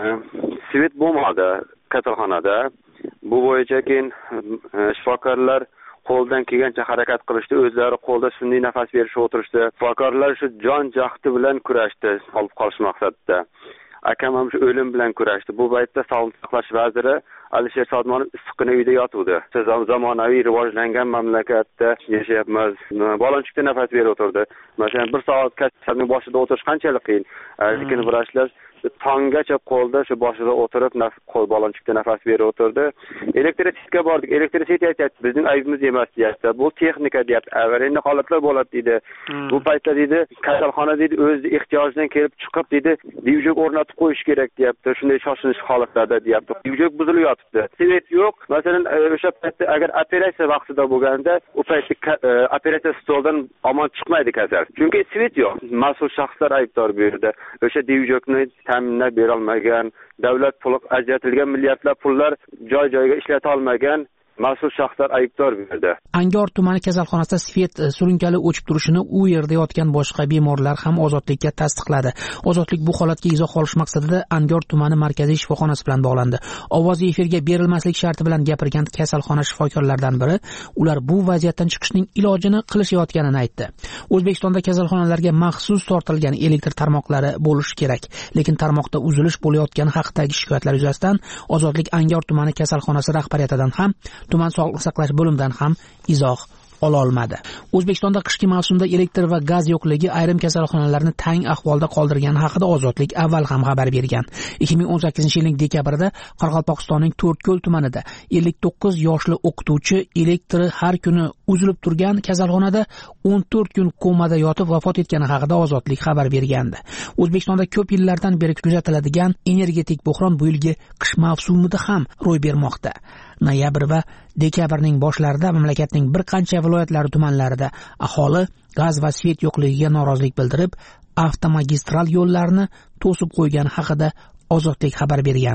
svet bo'lmadi kasalxonada. Bu bo'yicha keyin shifokorlar qo'ldan kelgancha harakat qilishdi, o'zlari qo'lda sun'iy nafas berishga o'tirishdi. Shifokorlar shu jon jahdi bilan kurashdi, olib qolish maqsadida. Akam ham shu o'lim bilan kurashdi. Bu paytda Sog'liqni saqlash vaziri Alisher Sodmonov issiqqina uyda yotuvdi. Zamonaviy rivojlangan mamlakatda yashayapmiz. Balonchikda nafas berib o'tirdi. Masalan, 1 soat kasalning boshida o'tirish qanchalik qiyin. Lekin vrachlar tonggacha qo'lda shu boshida o'tirib qo'l balonchikda nafas berib o'tirdi. Elektritsitga bordik. Elektritsit aytadi, bizning aybimiz emas deyapti. Bu texnika deyapti. Avariya holatlar bo'ladi deydi. Bu paytda deydi, kasalxona deydi, o'z ehtiyojidan kelib chiqib deydi, divjok o'rnatib qo'yish kerak deyapti. Shunday shoshlanish holatlarda deyapti. Divjok buzilib yotibdi. Svet yo'q. Masalan, o'sha paytda agar operatsiya vaqtida bo'lganda, u paytda operatsiya stoldan omon chiqmaydi kasal. Chunki svet yo'q. Mas'ul shaxslar aybdor bu yerda. O'sha divjokni ta'minlab bera olmagan, davlat to'liq ajratilgan milliardlab pullar joy-joyiga ishlata olmagan mas'ul shaxslar aybdor bo'ldi. Angor tumani kasalxonasida svet surunkali o'chib turishini u yerda yotgan boshqa bemorlar ham Ozodlikka tasdiqladi. Ozodlik bu holatga izoh olish maqsadida Angor tumani markaziy shifoxonasi bilan bog'landi. Ovozi efirga berilmaslik sharti bilan gapirgan kasalxona shifokorlaridan biri ular bu vaziyatdan chiqishning ilojini qilishayotganini aytdi. O'zbekistonda kasalxonalarga maxsus tortilgan elektr tarmoqlari bo'lishi kerak, lekin tarmoqda uzilish bo'layotgani haqidagi shikoyatlar yuzasidan Ozodlik Angor tumani kasalxonasi rahbariyatidan ham tuman sog'liqni saqlash bo'limidan ham izoh ololmadi. O'zbekistonda qishki mavsumda elektr va gaz yo'qligi ayrim kasalxonalarni tang ahvolda qoldirgani haqida Ozodlik avval ham xabar bergan. 2018-yilning dekabrida Qoraqalpog'istonning To'rtko'l tumanida 59 yoshli o'qituvchi elektri har kuni uzilib turgan kasalxonada 14 kun komada yotib vafot etgani haqida Ozodlik xabar bergandi. O'zbekistonda ko'p yillardan beri kuzatiladigan energetik buhron bu yilgi qish mavsumida ham ro'y bermoqda. Noyabr va dekabrning boshlarida mamlakatning bir qancha viloyatlari tumanlarida aholi gaz va svet yo'qligiga norozilik bildirib, avtomagistral yo'llarni to'sib qo'ygani haqida Ozodlik xabar bergan.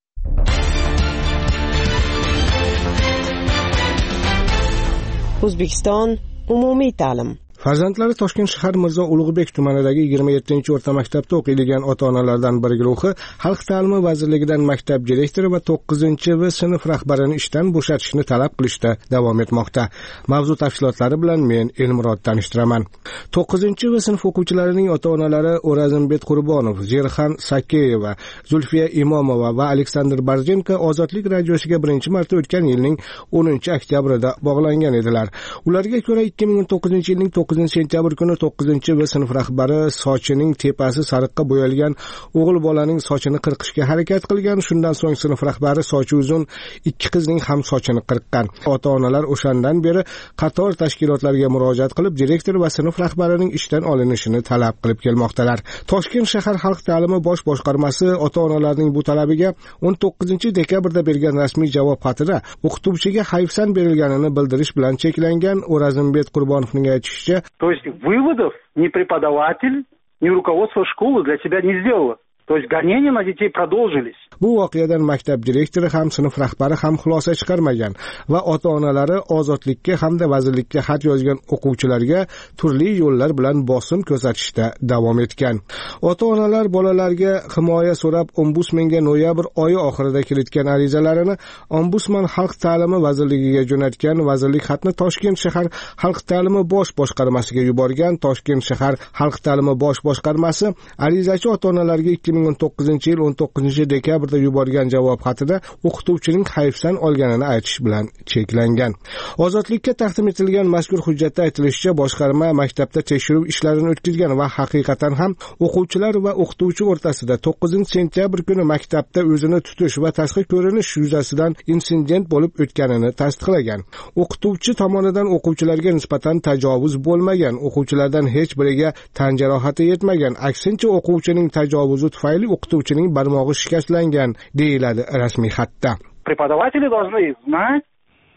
O'zbekiston umumiy ta'lim. Farzandlari Toshkent shahar Mirzo Ulug'bek tumanidagi 27-o'rta maktabda o'qiydigan ota-onalardan bir guruhi Xalq ta'limi vazirligidan maktab direktori va 9-v sinf rahbarini ishdan bo'shatishni talab qilishda davom etmoqda. Mavzu tafsilotlari bilan men Elmurod tanishtiraman. 9-v sinf o'quvchilarining ota-onalari O'razimbek Qurbonov, Zerxan Sakeyeva, Zulfiya Imomova va Aleksandr Barjenko Ozodlik radiosiga birinchi marta o'tgan yilning 10-oktyabrida bog'langan edilar. Ularga ko'ra 2019-yilning 9-sentyabr kuni 9-B sinf rahbari sochining tepasi sariqqa bo'yalgan o'g'il bolaning sochini qirqishga harakat qilgan. Shundan so'ng sinf rahbari sochi uzun ikki qizning ham sochini qirqqan. Ota-onalar o'shandan beri qator tashkilotlarga murojaat qilib, direktor va sinf rahbarining ishdan olinishini talab qilib kelmoqdalar. Toshkent shahar xalq ta'limi bosh boshqarmasi ota-onalarning bu talabiga 19-dekabrda bergan rasmiy javob xatida o'qituvchiga hayfsan berilganini bildirish bilan cheklangan. O'razimbek Qurbonovning aytishicha, то есть выводов ни преподаватель, ни руководство школы для себя не сделало. То есть гонения на детей продолжились. Bu voqeadan maktab direktori ham sinf rahbari ham xulosa chiqarmagan va ota-onalari ozodlikka hamda vazirlikka xat yozgan o'quvchilarga turli yo'llar bilan bosim ko'rsatishda davom etgan. Ota-onalar bolalarga himoya so'rab Ombudsmanga noyabr oyi oxirida kiritgan arizalarini Ombudsman xalq ta'limi vazirligiga jo'natgan. Vazirlik xatni Toshkent shahar xalq ta'limi bosh boshqarmasiga yuborgan. Toshkent shahar xalq ta'limi bosh boshqarmasi arizachi ota-onalarga 2019-yil 19-dekabrda yuborgan javob xatida o'qituvchining hayfsan olganini aytish bilan cheklangan. Ozodlikka taqdim etilgan mazkur hujjatda aytilishicha, boshqarma maktabda tekshiruv ishlarini o'tkazgan va haqiqatan ham o'quvchilar va o'qituvchi o'rtasida 9-sentyabr kuni maktabda o'zini tutish va tashqi ko'rinish yuzasidan insident bo'lib o'tganini tasdiqlagan. O'qituvchi tomonidan o'quvchilarga nisbatan tajovuz bo'lmagan, o'quvchilardan hech biriga tan jarohati yetmagan. Aksincha, o'quvchining tajovuzi tufayli o'qituvchining barmog'i shikastlangan, deyiladi rasmiy xatda. Преподаватели должны знать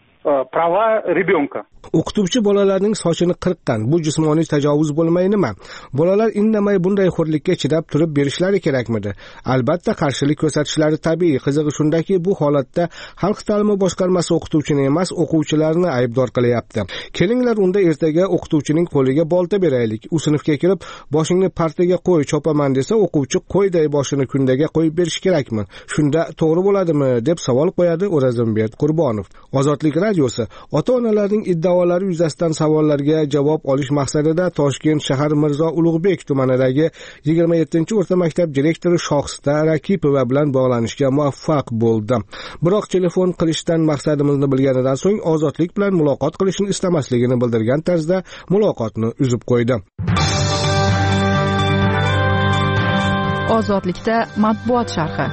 права ребенка. O'qituvchi bolalarning sochini qirqqan. Bu jismoniy tajovuz bo'lmay nima? Bolalar indamay bunday xo'rlikka chidab turib berishlari kerakmidi? Albatta qarshilik ko'rsatishlari tabiiy. Qizig'i shundaki, bu holatda xalq ta'limi boshqarmasi o'qituvchini emas, o'quvchilarni aybdor qilyapti. Kelinglar unda ertaga o'qituvchining qo'liga bolta beraylik. U sinfga kirib, boshingni partaga qo'y, chopaman desa, o'quvchi qo'yday boshini kundaga qo'yib berish kerakmi? Shunda to'g'ri bo'ladimi? deb savol qo'yadi O'razimbek Qurbonov. Ozodlik radiosi ota-onalarning iddaolari yuzasidan savollarga javob olish maqsadida Toshkent shahar Mirzo Ulug'bek tumanidagi 27-o'rta maktab direktori Shohista Rakipova bilan bog'lanishga muvaffaq bo'ldi. Biroq telefon qilishdan maqsadimizni bilganidan so'ng ozodlik bilan muloqot qilishni istamasligini bildirgan tarzda muloqotni uzib qo'ydi. Ozodlikda matbuot sharhi.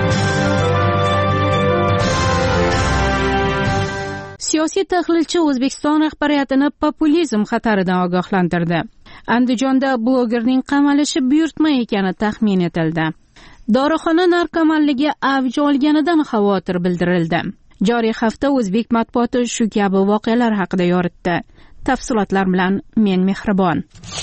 Siyosiy tahlilchi O'zbekiston rahbariyatini populizm xataridan ogohlantirdi. Andijonda blogerning qamalishi buyurtma ekani taxmin etildi. Dorixona narkomanligi avj olganidan xavotir bildirildi. Joriy hafta o'zbek matbuoti shu kabi voqealar haqida yoritdi. Tafsilotlar bilan men Mehribon.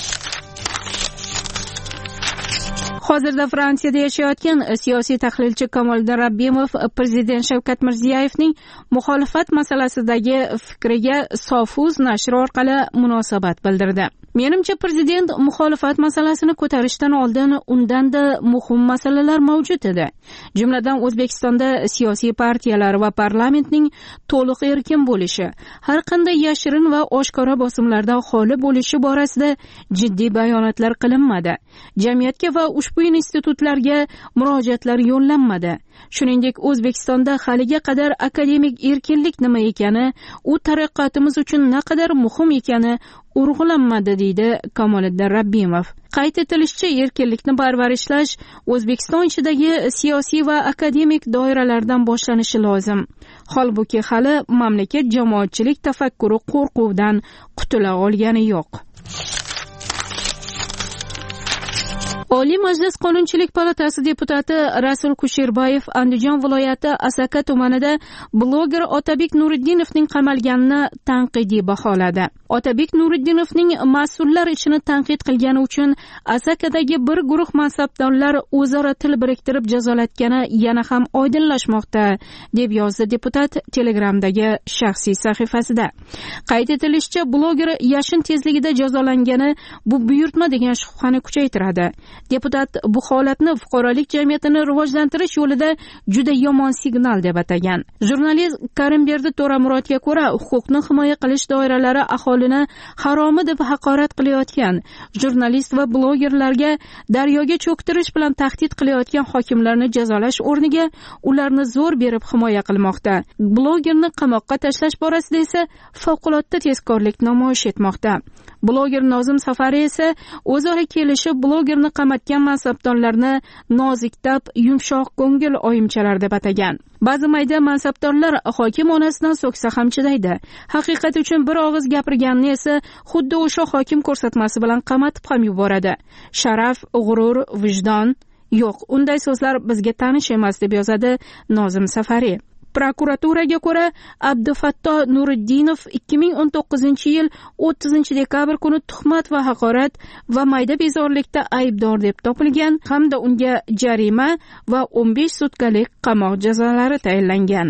Hozirda Fransiyada yashayotgan siyosiy tahlilchi Kamoliddin Rabbimov prezident Shavkat Mirziyoyevning muxolifat masalasidagi fikriga Sofuz nashri orqali munosabat bildirdi. Menimcha prezident muxolifat masalasini ko'tarishdan oldin undanda muhim masalalar mavjud edi. Jumladan O'zbekistonda siyosiy partiyalar va parlamentning to'liq erkin bo'lishi, har qanday yashirin va oshkora bosimlardan xoli bo'lishi borasida jiddiy bayonotlar qilinmadi. Jamiyatga va ushbu institutlarga murojaatlar yo'llanmadi. Shuningdek, O'zbekistonda haliga qadar akademik erkinlik nima ekani, u taraqqiyotimiz uchun naqadar muhim ekani urg'ulanmadi, deydi Kamoliddin Rabbimov. Qayd etilishicha, erkinlikni parvarishlash O'zbekiston ichidagi siyosiy va akademik doiralardan boshlanishi lozim. Holbuki hali mamlakat jamoatchilik tafakkuri qo'rquvdan qutula olgani yo'q. Oliy Majlis Qonunchilik palatasi deputati Rasul Kusherbayev Andijon viloyati Asaka tumanida bloger Otabek Nuriddinovning qamalganini tanqidiy baholadi. Otabek Nuriddinovning mas'ullar ishini tanqid qilgani uchun Asakadagi bir guruh mansabdorlar o'zaro til biriktirib jazolatgani yana ham oydinlashmoqda, deb yozdi deputat Telegramdagi shaxsiy sahifasida. Qayd etilishicha, bloger yashin tezligida jazolangani bu buyurtma degan shubhani kuchaytiradi. Deputat bu holatni fuqarolik jamiyatini rivojlantirish yo'lida juda yomon signal deb atagan. Jurnalist Karimberdi To'ramurodga ko'ra, huquqni himoya qilish doiralari aholini haromi deb haqorat qilayotgan, jurnalist va blogerlarga daryoga cho'ktirish bilan tahdid qilayotgan hokimlarni jazolash o'rniga ularni zo'r berib himoya qilmoqda. Blogerni qamoqqa tashlash borasida esa favqulodda tezkorlik namoyish etmoqda. Bloger Nozim Safari esa o'zaro kelishib blogerni qamatgan mansabdorlarni noziktab, yumshoq ko'ngil oyimchalar deb atagan. Ba'zi mayda mansabdorlar hokim onasidan so'ksa ham chidaydi. Haqiqat uchun bir og'iz gapirganni esa xuddi o'sha hokim ko'rsatmasi bilan qamatib ham yuboradi. Sharaf, g'urur, vijdon yo'q, unday so'zlar bizga tanish emas deb yozadi Nozim Safari. Prokuraturaga ko'ra, Abdufatto Nuriddinov 2019-yil 30-dekabr kuni tuhmat va haqorat va mayda bezorilikda aybdor deb topilgan hamda unga jarima va 15 sutkalik qamoq jazolari tayinlangan.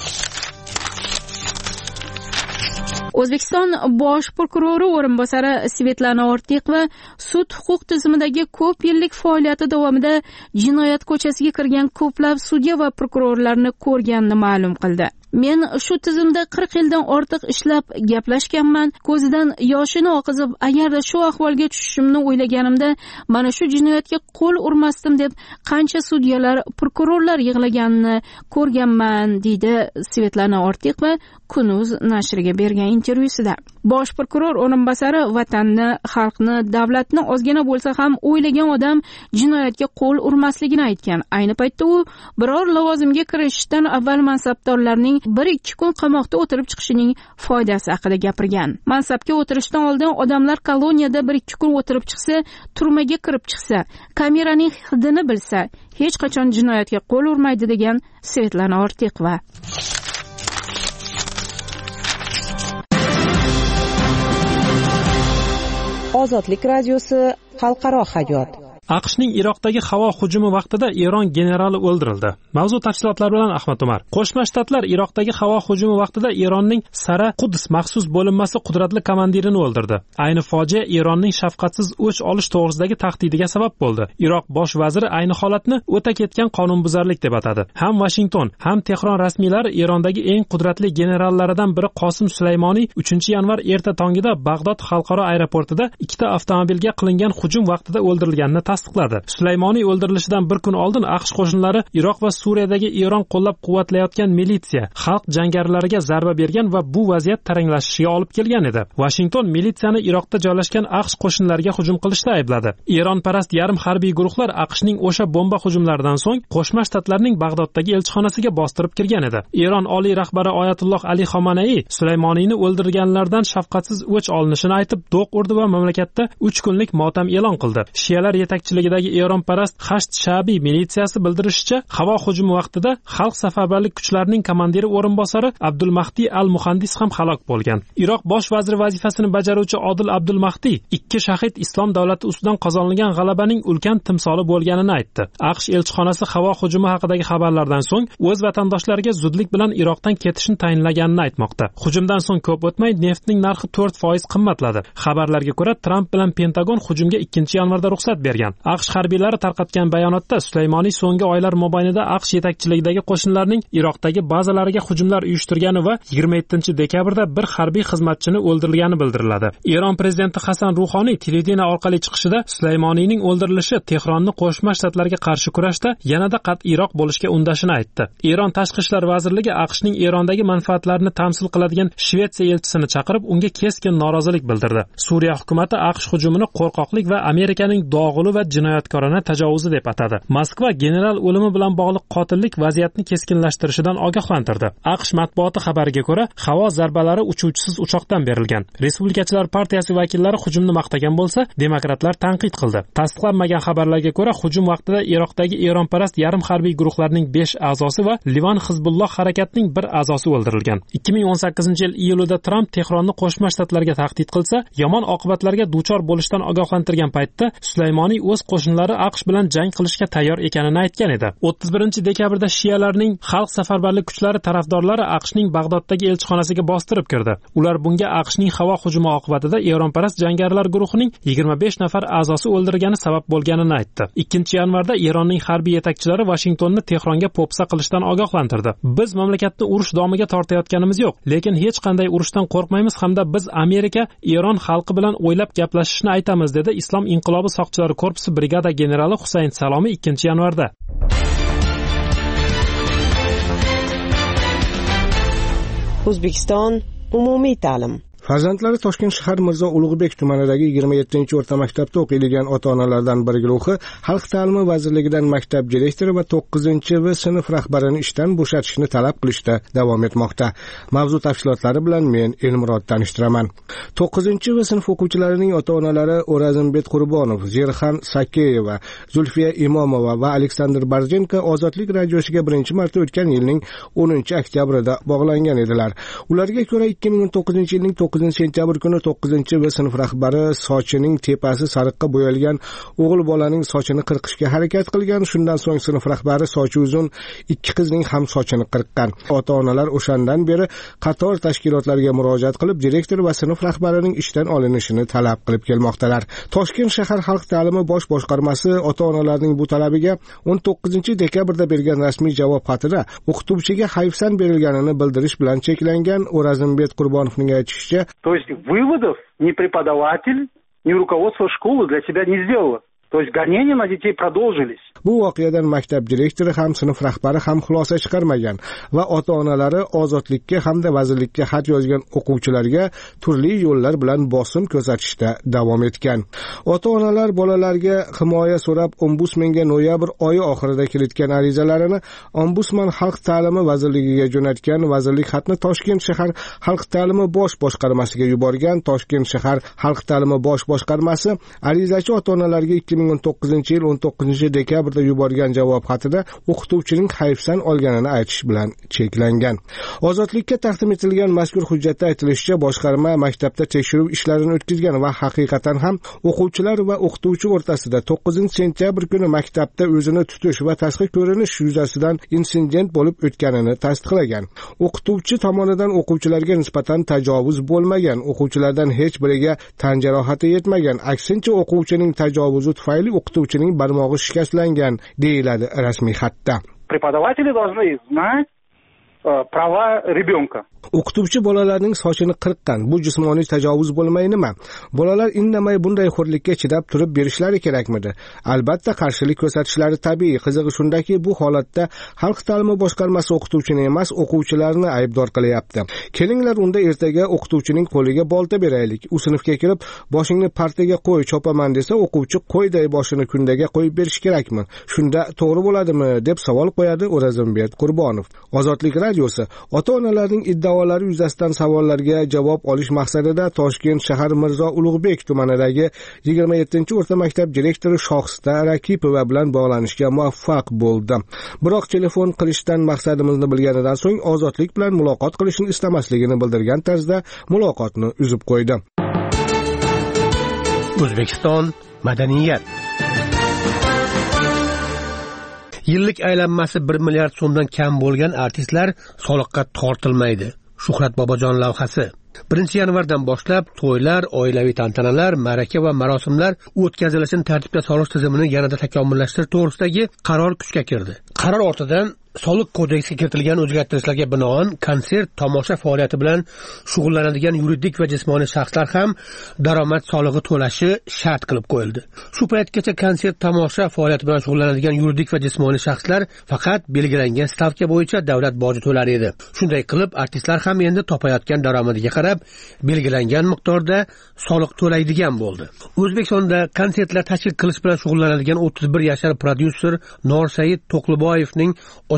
O'zbekiston bosh prokurori o'rinbosari Svetlana Ortiqova sud huquq tizimidagi ko'p yillik faoliyati davomida jinoyat ko'chasiga kirgan ko'plab sudya va prokurorlarni ko'rganini ma'lum qildi. Men shu tizimda 40 yildan ortiq ishlab gaplashganman. Ko'zidan yoshini oqizib, agarda shu ahvolga tushishimni o'ylaganimda, mana shu jinoyatga qo'l urmasdim deb qancha sudyalar, prokurorlar yig'laganini ko'rganman, deydi Svetlana Ortiqova Kunuz nashriga bergan intervyusida. Bosh prokuror o'rinbosari vatanni, xalqni, davlatni ozgina bo'lsa ham o'ylagan odam jinoyatga qo'l urmasligini aytgan. Ayni paytda u biror lavozimga kirishdan avval mansabdorlarning 1-2 kun qamoqda o'tirib chiqishining foydasi haqida gapirgan. Mansabga o'tirishdan oldin odamlar koloniyada 1-2 kun o'tirib chiqsa, turmaga kirib chiqsa, kameraning hidini bilsa, hech qachon jinoyatga qo'l urmaydi degan Svetlana Ortiqova. Ozodlik radiosi xalqaro hayot. AQShning Iroqdagi havo hujumi vaqtida Eron generali o'ldirildi. Mavzu tafsilotlari bilan Ahmad Umar. Qo'shma Shtatlar Iroqdagi havo hujumi vaqtida Eronning Sara Quds maxsus bo'linmasi qudratli komandirini o'ldirdi. Ayni fojia Eronning shafqatsiz o'ch olish to'g'risidagi tahdidiga sabab bo'ldi. Iroq bosh vaziri ayni holatni o'ta ketgan qonunbuzarlik deb atadi. Ham Washington, ham Tehron rasmiylari Erondagi eng qudratli generallaridan biri Qosim Sulaymoniy 3-yanvar erta tongida Bag'dod xalqaro aeroportida ikkita avtomobilga qilingan hujum vaqtida o'ldirilganini tasdiqladi. Sulaymoniy o'ldirilishidan bir kun oldin AQSh qo'shinlari Iroq va Suriyadagi Eron qo'llab-quvvatlayotgan militsiya, xalq jangarilariga zarba bergan va bu vaziyat taranglashishiga olib kelgan edi. Washington militsiyani Iroqda joylashgan AQSh qo'shinlariga hujum qilishda aybladi. Eronparast yarim harbiy guruhlar AQShning o'sha bomba hujumlaridan so'ng Qo'shma Shtatlarning Bag'doddagi elchixonasiga bostirib kirgan edi. Eron oliy rahbari Oyatulloh Ali Xomanaiy Sulaymoniyni o'ldirganlardan shafqatsiz o'ch olinishini aytib, do'q urdi va mamlakatda 3 kunlik motam e'lon qildi. Shiyalar yetakchiligidagi Eronparast Hasht Sha'biy militsiyasi bildirishicha, havo hujumi vaqtida xalq safarbarlik kuchlarining komandiri o'rinbosari Abdulmahdi al-Muhandis ham halok bo'lgan. Iroq bosh vaziri vazifasini bajaruvchi Odil Abdulmahdi 2 shahid islom davlati ustidan qozonilgan g'alabaning ulkan timsoli bo'lganini aytdi. AQSh elchixonasi havo hujumi haqidagi xabarlardan so'ng o'z vatandoshlariga zudlik bilan Iroqdan ketishni tayinlaganini aytmoqda. Hujumdan so'ng ko'p o'tmay neftning narxi 4% qimmatladi. Xabarlarga ko'ra, Tramp bilan Pentagon hujumga 2-yanvarda ruxsat bergan. AQSh harbiylari tarqatgan bayonotda Sulaymoniy so'nggi oylar mobaynida AQSh yetakchiligidagi qo'shinlarning Iroqdagi bazalariga hujumlar uyushtirgani va 27-dekabrda bir harbiy xizmatchini o'ldirilgani bildiriladi. Eron prezidenti Hasan Ruhoniy televideniya orqali chiqishida Sulaymoniyning o'ldirilishi Tehronni Qo'shma Shtatlarga qarshi kurashda yanada qat'iyroq bo'lishga undashini aytdi. Eron tashqi ishlar vazirligi AQShning Erondagi manfaatlarini tamsil qiladigan Shvetsiya elchisini chaqirib, unga keskin norozilik bildirdi. Suriya hukumatı AQSh hujumini qo'rqoqlik va Amerikaning dog'uli va jinoyatkorona tajovuzi deb atadi. Moskva general o'limi bilan bog'liq qotillik vaziyatni keskinlashtirishidan ogohlantirdi. AQSh matbuoti xabariga ko'ra, havo zarbalari uchuvchisiz uchoqdan berilgan. Respublikachilar partiyasi vakillari hujumni maqtagan bo'lsa, demokratlar tanqid qildi. Tasdiqlanmagan xabarlarga ko'ra, hujum vaqtida Iroqdagi Eronparast yarim harbiy guruhlarning 5 a'zosi va Livan Hizbulloh harakatining 1 a'zosi o'ldirilgan. 2018-yil iyulida Tramp Tehronni Qo'shma Shtatlarga tahdid qilsa, yomon oqibatlarga duchor bo'lishdan ogohlantirgan paytda Sulaymoniy o'z qo'shinlari AQSh bilan jang qilishga tayyor ekanini aytgan edi. 31 dekabrda shiyalarning xalq safarbarlik kuchlari tarafdorlari AQShning Bag'doddagi elchixonasiga bostirib kirdi. Ular bunga AQShning havo hujumi oqibatida Eronparast jangarilar guruhining 25 nafar a'zosi o'ldirgani sabab bo'lganini aytdi. 2-yanvarda Eronning harbiy yetakchilari Vashingtonni Tehronga po'pisa qilishdan ogohlantirdi. Biz mamlakatni urush domiga tortayotganimiz yo'q, lekin hech qanday urushdan qo'rqmaymiz hamda biz Amerika Eron xalqi bilan o'ylab gaplashishni aytamiz, dedi Islom inqilobi soqchilari korpusi brigada generali Husayn Salomi 2-yanvarda. O'zbekiston umumiy ta'lim. Farzandlari Toshkent shahar Mirzo Ulug'bek tumanidagi 27-o'rta maktabda o'qiydigan ota-onalardan bir guruhi Xalq ta'limi vazirligidan maktab direktori va 9-v sinf rahbarini ishdan bo'shatishni talab qilishda davom etmoqda. Mavzu tafsilotlari bilan men Elmurod tanishtiraman. 9-v sinf o'quvchilarining ota-onalari O'razimbek Qurbonov, Zerxan Sakeyeva, Zulfiya Imomova va Aleksandr Barjenko Ozodlik radiosiga birinchi marta o'tgan yilning 10-oktyabrida bog'langan edilar. Ularga ko'ra 2019-yilning 9-sentyabr kuni 9-v sinf rahbari sochining tepasi sariqqa bo'yalgan o'g'il bolaning sochini qirqishga harakat qilgan. Shundan so'ng sinf rahbari sochi uzun 2 qizning ham sochini qirqqan. Ota-onalar o'shandan beri qator tashkilotlarga murojaat qilib, direktor va sinf rahbarining ishdan olinishini talab qilib kelmoqdalar. Toshkent shahar xalq ta'limi bosh boshqarmasi ota-onalarning bu talabiga 19-dekabrda bergan rasmiy javob xatida o'qituvchiga hayfsan berilganini bildirish bilan cheklangan. O'razimbek Qurbonovning aytishicha, то есть выводов ни преподаватель, ни руководство школы для себя не сделало. То есть гонения на детей продолжились. Bu voqeadan maktab direktori ham sinf rahbari ham xulosa chiqarmagan va ota-onalari ozodlikka hamda vazirlikka xat yozgan o'quvchilarga turli yo'llar bilan bosim ko'rsatishda davom etgan. Ota-onalar bolalarga himoya so'rab Ombudsmanga noyabr oyi oxirida kiritgan arizalarini Ombudsman Xalq ta'limi vazirligiga jo'natgan. Vazirlik xatni Toshkent shahar Xalq ta'limi bosh boshqarmasiga yuborgan. Toshkent shahar Xalq ta'limi bosh boshqarmasi arizachi ota-onalarga 2019-yil 19-dekabrda yuborgan javob xatida o'qituvchining hayfsan olganini aytish bilan cheklangan. Ozodlikka taqdim etilgan mazkur hujjatda aytilishicha, boshqarma maktabda tekshiruv ishlarini o'tkazgan va haqiqatan ham o'quvchilar va o'qituvchi o'rtasida 9-sentyabr kuni maktabda o'zini tutish va tashqi ko'rinish yuzasidan insident bo'lib o'tganini tasdiqlagan. O'qituvchi tomonidan o'quvchilarga nisbatan tajovuz bo'lmagan, o'quvchilardan hech biriga tan jarohati yetmagan. Aksincha, o'quvchining tajovuzi tufayli o'qituvchining barmog'i shikastlangan, deyiladi rasmiy xatda. Преподаватели должны знать права ребенка. O'qituvchi bolalarning sochini qirqqan. Bu jismoniy tajovuz bo'lmay nima? Bolalar indamay bunday xo'rlikka chidab turib berishlari kerakmidi? Albatta qarshilik ko'rsatishlari tabiiy. Qizig'i shundaki, bu holatda xalq ta'limi boshqarmasi o'qituvchini emas, o'quvchilarni aybdor qilyapti. Kelinglar unda ertaga o'qituvchining qo'liga bolta beraylik. U sinfga kirib, boshingni partaga qo'y, chopaman desa, o'quvchi qo'yday boshini kundaga qo'yib berish kerakmi? Shunda to'g'ri bo'ladimi? Deb savol qo'yadi O'razimbek Qurbonov. Ozodlik radiosi ota-onalarning iddaolari yuzasidan savollarga javob olish maqsadida Toshkent shahar Mirzo Ulug'bek tumanidagi 27-o'rta maktab direktori Shohista Rakipova bilan bog'lanishga muvaffaq bo'ldi. Biroq telefon qilishdan maqsadimizni bilganidan so'ng ozodlik bilan muloqot qilishni istamasligini bildirgan tarzda muloqotni uzib qo'ydi. O'zbekiston madaniyat. Yillik aylanmasi 1 milliard so'mdan kam bo'lgan artistlar soliqqa tortilmaydi. Shuhrat Bobojon lavhasi. 1-yanvardan boshlab to'ylar, oilaviy tantanalar, ma'raka va marosimlar o'tkazilishini tartibga solish tizimini yanada takomillashtirish to'g'risidagi qaror kuchga kirdi. Qaror ortidan Soliq kodeksiga kiritilgan o'zgartirishlarga binoan konsert, tomosha faoliyati bilan shug'ullanadigan yuridik va jismoniy shaxslar ham daromad solig'i to'lashi shart qilib qo'yildi. Shu paytgacha konsert, tomosha faoliyati bilan shug'ullanadigan yuridik va jismoniy shaxslar faqat belgilangan stavka bo'yicha davlat boji to'lar edi. Shunday qilib, artistlar ham endi topayotgan daromadiga qarab belgilangan miqdorda soliq to'laydigan bo'ldi. O'zbekistonda konsertlar tashkil qilish bilan shug'ullanadigan 31 yashar prodyuser Norsaid To'qliboyevning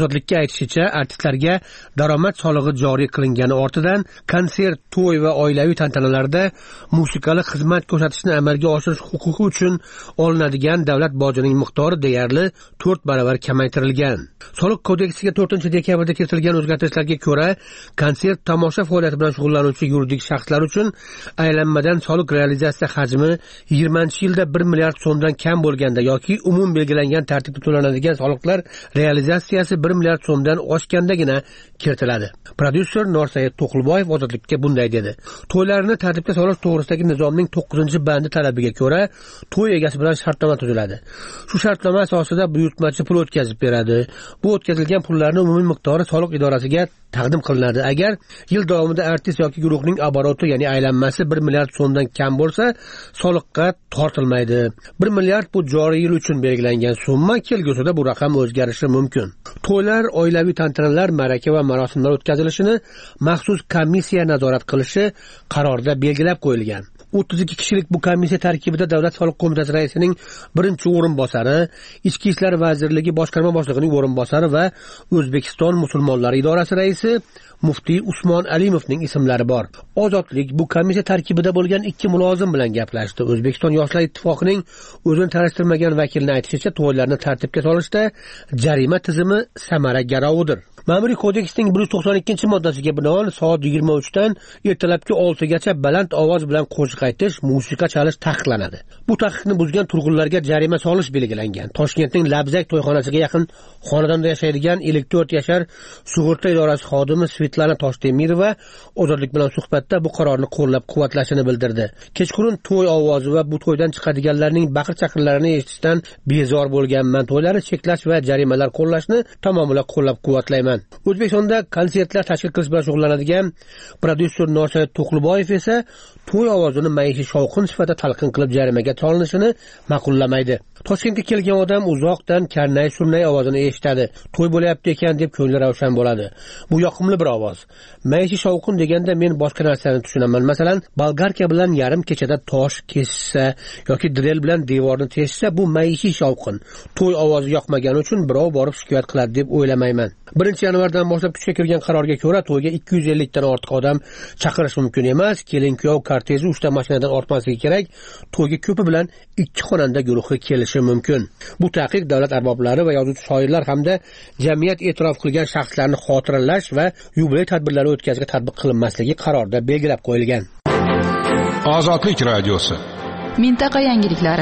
ozodlikka aytishicha, artistlarga daromad solig'i joriy qilingani ortidan konsert, to'y va oilaviy tantanalarda musiqali xizmat ko'rsatishni amalga oshirish huquqi uchun olinadigan davlat bojining miqdori deyarli 4 baravar kamaytirilgan. Soliq kodeksiga 4-dekabrda kiritilgan o'zgartirishlarga ko'ra, konsert, tomosha faoliyati bilan shug'ullanuvchi yuridik shaxslar uchun aylanmadan soliq realizatsiya hajmi 20-yilda 1 milliard so'mdan kam bo'lganda yoki umum belgilangan tartibda to'lanadigan soliqlar realizatsiyasi 1 milliard so'mdan oshgandagina kiritiladi. Prodyuser Norsayed To'qilboyev Ozodlikka bunday dedi: To'ylarni tartibga solish to'g'risidagi nizomning 9-bandi talabiga ko'ra, to'y egasi bilan shartnoma tuziladi. Shu shartnoma asosida buyurtmachi pul o'tkazib beradi. Bu o'tkazilgan pullarning umumiy miqdori soliq idorasiga taqdim qilinadi. Agar yil davomida artist yoki guruhning oboroti, ya'ni aylanmasi 1 milliard so'mdan kam bo'lsa, soliqqa tortilmaydi. 1 milliard bu joriy yil uchun belgilangan summa, kelgusida bu raqam o'zgarishi mumkin. To'ylar, oilaviy tantanalar, ma'raka va marosimlar o'tkazilishini maxsus komissiya nazorat qilishi qarorda belgilab qo'yilgan. 32 kishilik bu komissiya tarkibida Davlat soliq qo'mitasi raisining birinchi o'rinbosari, Ichki ishlar vazirligi boshqarma boshlig'ining o'rinbosari va O'zbekiston musulmonlari idorasi raisi Muftiy Usmon Alimovning ismlari bor. Ozodlik bu komissiya tarkibida bo'lgan 2 mulozim bilan gaplashdi. O'zbekiston Yoshlar ittifoqining o'zini tanishtirmagan vakilining aytishicha, to'ylarni tartibga solishda jarima tizimi samara garovidir. Ma'muriy kodeksning 192-moddasiga binoan soat 23 dan ertalabki 6 gacha baland ovoz bilan qo'shiq aytish, musiqa chalish taqiqlanadi. Bu taqiqni buzgan turg'unlarga jarima solish belgilangan. Toshkentning Labzak to'yxonasiga yaqin xonadonda yashaydigan 54 yashar sug'urta idorasi xodimi Svetlana Toshdemirova Ozodlik bilan suhbatda bu qarorni qo'llab-quvvatlashini bildirdi. Kechqurun to'y ovozi va bu to'ydan chiqadiganlarning baqir-chaqirlarini eshitishdan bezor bo'lganman. To'ylarni cheklash va jarimalar qo'llashni tamomila qo'llab-quvvatlayman. O'zbekistonda konsertlar tashkil qilish bilan shug'ullanadigan prodyuser Norsayed To'qilboyev esa to'y ovozini maishiy shovqin sifatida talqin qilib jarimaga solinishini ma'qullamaydi. Toshkentga kelgan odam uzoqdan karnay-surnay ovozini eshitadi. To'y bo'layapti ekan deb ko'ngli ravshan bo'ladi. Bu yoqimli bir ovoz. Maishiy shovqin deganda men boshqa narsani tushunaman. Masalan, bolgarka bilan yarim kechada tosh kesishsa yoki drel bilan devorni teshsa, bu maishiy shovqin. To'y ovozi yoqmagani uchun birov borib shikoyat qiladi deb o'ylamayman. 1-yanvardan boshlab kuchga kirgan qarorga ko'ra, to'yga 250 dan ortiq odam chaqirish mumkin emas. Kelin-kuyov korteji 3 ta mashinadan ortmasligi kerak. To'yga ko'pi bilan 2 xonanda guruhi kelishi mumkin. Bu taqiq davlat arboblari va yozuvchi shoirlar hamda jamiyat e'tirof qilgan shaxslarni xotiralash va yubiley tadbirlari o'tkazishga tatbiq qilinmasligi qarorda belgilab qo'yilgan. Ozodlik radiosi. Mintaqa yangiliklari.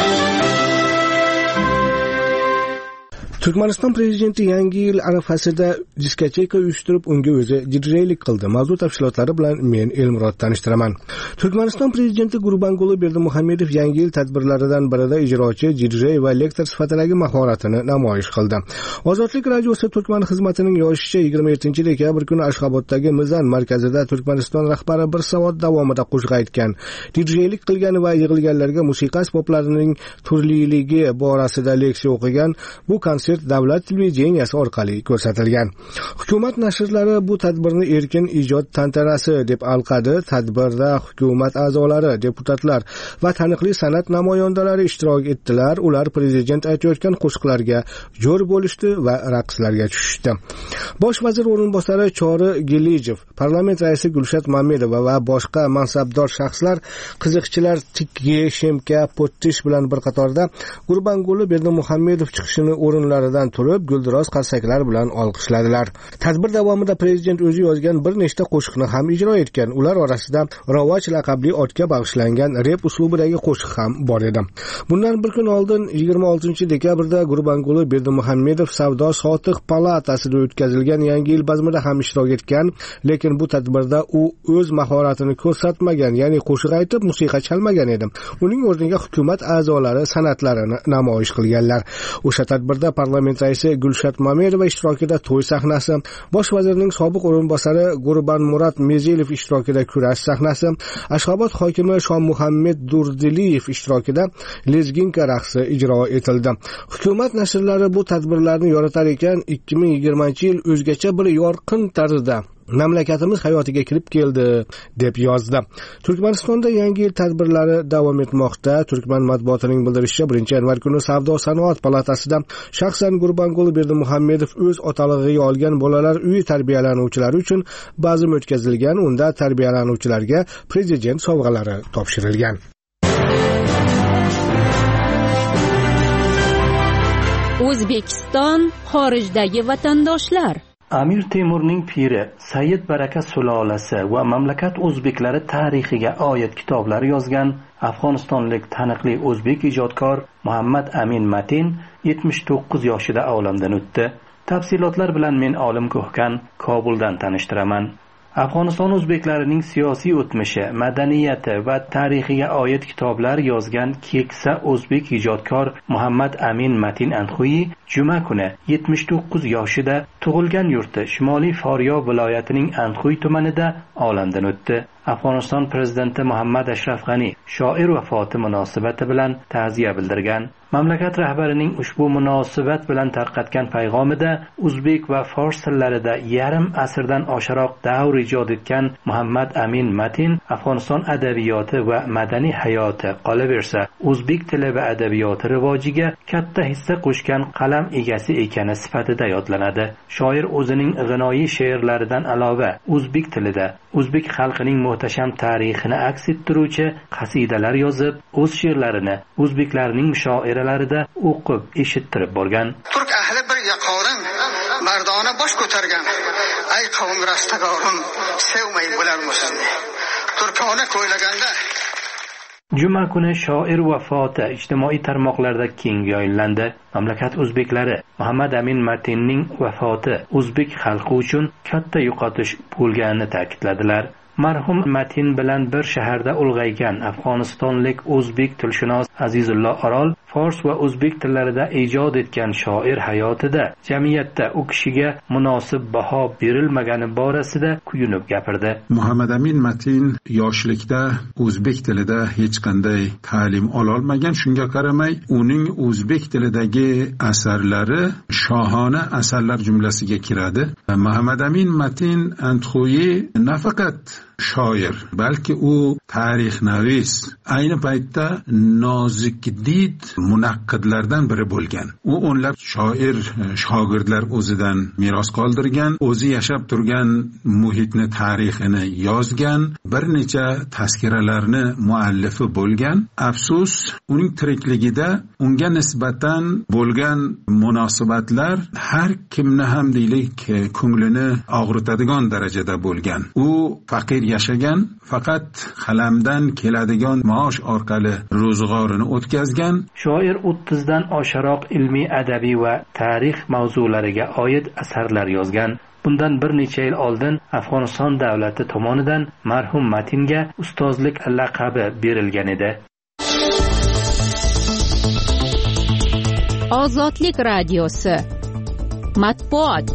Turkmaniston prezidenti yangi yil arafasida diskoteka uyushtirib, unga o'zi DJ-lik qildi. Mavzu tafsilotlari bilan men Elmurod tanishtiraman. Turkmaniston prezidenti Gurbanguli Berdimuhamedov yangi yil tadbirlaridan birida ijrochi, DJ va lektor sifatidagi mahoratini namoyish qildi. Ozodlik radiosi Turkman xizmatining yozishicha 27-dekabr kuni Ashxoboddagi Mizan markazida Turkmaniston rahbari bir soat davomida qo'shiq aytgan, DJ-lik qilgan va yig'ilganlarga musiqa asboblarining turliligi borasida leksiya o'qigan. Bu konsert davlat televideniyasi orqali ko'rsatilgan. Hukumat nashrlari bu tadbirni erkin ijod tantanasi deb alqadi. Tadbirda hukumat a'zolari, deputatlar va taniqli san'at namoyandalari ishtirok etdilar. Ular prezident aytayotgan qo'shiqlarga jo'r bo'lishdi va raqslarga tushishdi. Bosh vazir o'rinbosari Chori Gelijev, parlament raisi Gulshat Mamedova va boshqa mansabdor shaxslar, qiziqchilar Tikge, Shemka, Pottish bilan bir qatorda Gurbanguli Berdimuhamedov chiqishini o'rinlaridan turib, guldiroz qarsaklar bilan olqishladilar. Tadbir davomida prezident o'zi yozgan bir nechta qo'shiqni ham ijro etgan. Ular orasida Ravoj laqabli otga bag'ishlangan rep uslubidagi qo'shiq ham bor edi. Bundan bir kun oldin 26-dekabrda Gurbanguli Berdimuhamedov Savdo sotiq palatasida o'tkazilgan yangi yil bazmida ham ishtirok etgan, lekin bu tadbirda u o'z mahoratini ko'rsatmagan, ya'ni qo'shiq aytib, musiqa chalmagan edi. Uning o'rniga hukumat a'zolari san'atlarini namoyish qilganlar. O'sha tadbirda parlament raisi Gulshat Mamedova ishtirokida to'y sahnasi, bosh vazirning sobiq o'rinbosari Gurbanmurat Mezelov ishtirokida kurash sahnasi, Ashxobod hokimi Shommuhammed Durdiliyev ishtirokida lezginka raqsi ijro etildi. Hukumat nashrlari bu tadbirlarni yoritar ekan, 2020-yil o'zgacha bir yorqin tarzda mamlakatimiz hayotiga kirib keldi deb yozdi. Turkmanistonda yangi yil tadbirlari davom etmoqda. Turkman matbuotining bildirishicha 1-yanvar kuni Savdo-sanoat palatasida shaxsan Gurbangul Berdimuhammedov o'z otalig'iga olgan bolalar uyi tarbiyalanuvchilari uchun bazm o'tkazilgan. Unda tarbiyalanuvchilarga prezident sovg'alari topshirilgan. O'zbekiston xorijdagi vatandoshlar. Amir Temurning piri Sayyid Baraka sulolasi va mamlakat o'zbeklari tarixiga oid kitoblar yozgan afg'onistonlik taniqli o'zbek ijodkor Muhammad Amin Matin 79 yoshida olamdan o'tdi. Tafsilotlar bilan men Olim Ko'hkan Kobuldan tanishtiraman. Afg'oniston o'zbeklarining siyosiy o'tmishi, madaniyati va tarixiga oid kitoblar yozgan keksa o'zbek ijodkor Muhammad Amin Matin Antxuyi juma kuni 79 yoshida tug'ilgan yurti Shimoliy Faryob viloyatining Antxuy tumanida olamdan o'tdi. Afg'oniston prezidenti Muhammad Ashraf G'ani shoir vafoti munosabati bilan ta'ziya bildirgan. Mamlakat rahbarining ushbu munosabat bilan tarqatgan payg'omida o'zbek va fors tillarida yarim asrdan oshiroq davr ijod etgan Muhammad Amin Matin Afg'oniston adabiyoti va madaniy hayoti qolaversa o'zbek tili va adabiyoti rivojiga katta hissa qo'shgan qalam egasi ekani sifatida yodlanadi. Shoir o'zining g'inoyi she'rlaridan alova o'zbek tilida o'zbek xalqining muhtasham tarixini aks ettiruvchi qasidalar yozib, o'z she'rlarini o'zbeklarning mushoiralarida o'qib eshittirib borgan. Turk ahli bir yaqorin mardona bosh ko'targan. Ay qavm rastagorim, sevmay bo'larmisizni? Turkona ko'ylaganda Juma kuni shoir vafoti ijtimoiy tarmoqlarda keng yoyilandi. Mamlakat o'zbeklari Muhammad Amin Matinning vafoti o'zbek xalqi uchun katta yo'qotish bo'lganini ta'kidladilar. Marhum Matin bilan bir shaharda ulg'aygan afg'onistonlik o'zbek tilshunos Azizullo Orol fors va o'zbek tillarida ijod etgan shoir hayotida jamiyatda u kishiga munosib baho berilmagani borasida kuyunib gapirdi. Muhammad Amin Matin yoshlikda o'zbek tilida hech qanday ta'lim ololmagan, shunga qaramay uning o'zbek tilidagi asarlari shohona asarlar jumlasiga kiradi. Muhammad Amin Matin Antxuyi nafaqat shoir, balki u tarixnavis, ayni paytda nozikdid munaqqidlardan biri bo'lgan. U o'nlab shoir shogirdlar o'zidan meros qoldirgan, o'zi yashab turgan muhitni, tarixini yozgan, bir necha tazkiralarni muallifi bo'lgan. Afsus, uning tirikligida unga nisbatan bo'lgan munosabatlar har kimni ham deylik ko'nglini og'ritadigan darajada bo'lgan. U faqir yashagan, faqat qalamdan keladigan maosh orqali ro'zg'orini o'tkazgan. Shoir 30 dan oshiroq ilmiy, adabiy va tarix mavzulariga oid asarlar yozgan. Bundan bir necha yil oldin Afg'oniston davlati tomonidan marhum Matinga ustozlik laqabi berilgan edi. Ozodlik radiosi matbuot.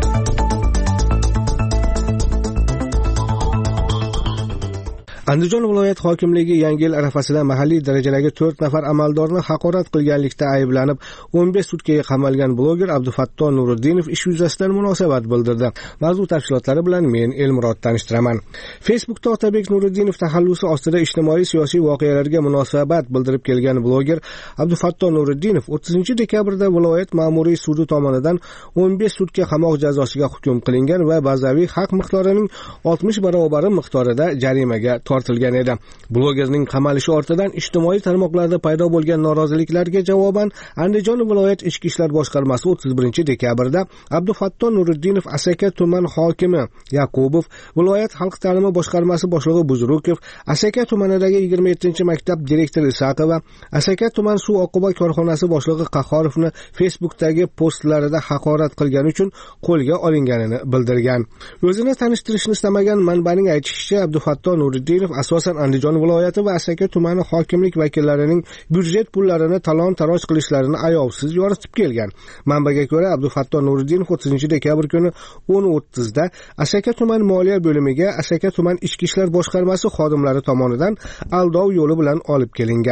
Andijon viloyat hokimligi Yangi yil arafasida mahalliy darajadagi 4 nafar amaldorni haqorat qilganlikda ayblanib 15 sutkaga qamalgan bloger Abdufatto Nuriddinov ish yuzasidan munosabat bildirdi. Mavzu tafsilotlari bilan men Elmurod tanishtiraman. Facebookda Otabek Nuriddinov taxallusi ostida ijtimoiy siyosiy voqealarga munosabat bildirib kelgan bloger Abdufatto Nuriddinov 30 dekabrda viloyat ma'muriy sudi tomonidan 15 sutka qamoq jazosiga hukm qilingan va bazaviy haq miqdorining 60 barobari miqdorida jarimaga tortilgan edi. Blogerning qamalishi ortidan ijtimoiy tarmoqlarda paydo bo'lgan noroziliklarga javoban Andijon viloyat ichki ishlar boshqarmasi 31 dekabrda Abdufatto Nuriddinov Asaka tuman hokimi Yaqubov, viloyat xalq ta'limi boshqarmasi boshlig'i Buzrukov, Asaka tumanidagi 27-maktab direktori Isaqova, Asaka tuman suv oqova korxonasi boshlig'i Qahhorovni Facebookdagi postlarida haqorat qilgani uchun qo'lga olinganini bildirgan. O'zini tanishtirishni istamagan manbaning aytishicha, Abdufatto Nuriddinov asosan Andijon viloyati va Asaka tumani hokimlik vakillarining byudjet pullarini talon-taroj qilishlarini ayovsiz yoritib kelgan. Manbaga ko'ra, Abdufatto Nuriddinov 30 dekabr kuni 10:30 da Asaka tuman moliya bo'limiga Asaka tuman ichki ishlar boshqarmasi xodimlari tomonidan aldov yo'li bilan olib kelingan.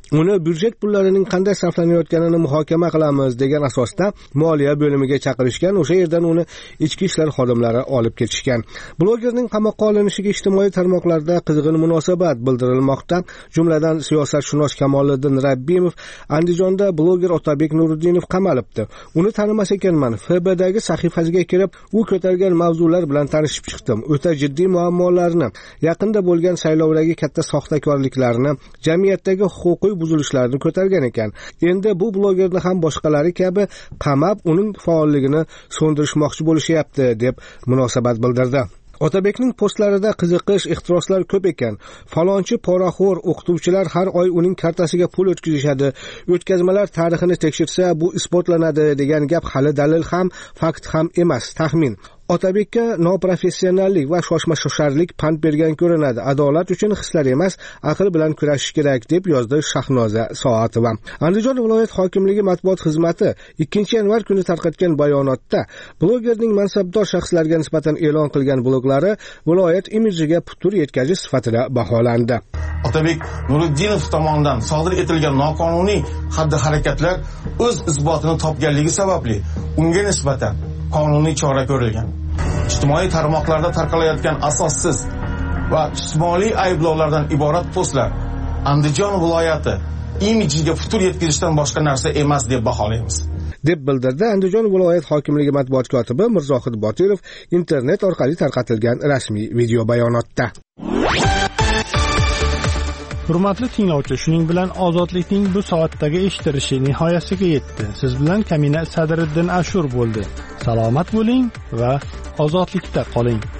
uni byudjet pullarining qanday sarflanayotganini muhokama qilamiz degan asosda moliya bo'limiga chaqirishgan. O'sha yerdan uni ichki ishlar xodimlari olib ketishgan. Blogerning qamoqqa olinishiga ijtimoiy tarmoqlarda qizg'in munosabat bildirilmoqda. Jumladan siyosatshunos Kamoliddin Rabbimov Andijonda bloger Otabek Nuriddinov qamalibdi. Uni tanimas ekanman. FBdagi sahifasiga kirib, u ko'targan mavzular bilan tanishib chiqdim. O'ta jiddiy muammolarni, yaqinda bo'lgan saylovdagi katta soxtakorliklarni, jamiyatdagi huquqiy buzilishlarni ko'targan ekan. Endi bu blogerni ham boshqalari kabi qamab, uning faolligini so'ndirishmoqchi bo'lishyapti deb munosabat bildirdi. Otabekning postlarida qiziqish, ehtiroslar ko'p ekan. Falonchi poraxo'r o'qituvchilar har oy uning kartasiga pul o'tkazishadi. O'tkazmalar tarixini tekshirsa, bu isbotlanadi degan gap hali dalil ham, fakt ham emas, taxmin. Otabekka noprofessionallik va shoshma-shosharlik pand bergan ko'rinadi. Adolat uchun hislar emas, aql bilan kurashish kerak deb yozdi Shahnoza Soatova. Andijon viloyat hokimligi matbuot xizmati 2-yanvar kuni tarqatgan bayonotda blogerning mansabdor shaxslarga nisbatan e'lon qilgan bloglari viloyat imidjiga putur yetkazish sifatida baholandi. Otabek Nuriddinov tomonidan sodir etilgan noqonuniy xatti-harakatlar o'z isbotini topganligi sababli unga nisbatan qonuniy chora ko'rilgan. Ijtimoiy tarmoqlarda tarqalayotgan asossiz va jismoniy ayblovlardan iborat postlar Andijon viloyati imidjiga putur yetkazishdan boshqa narsa emas deb baholaymiz, deb bildirdi Andijon viloyat hokimligi matbuot kotibi Mirzohid Botirov internet orqali tarqatilgan rasmiy video bayonotda. Hurmatli tinglovchi, shuning bilan ozodlikning bu soatdagi eshitilishi nihoyasiga yetdi. Siz bilan Kamina Sadriddin Ashur bo'ldi. Salomat bo'ling va ozodlikda qoling.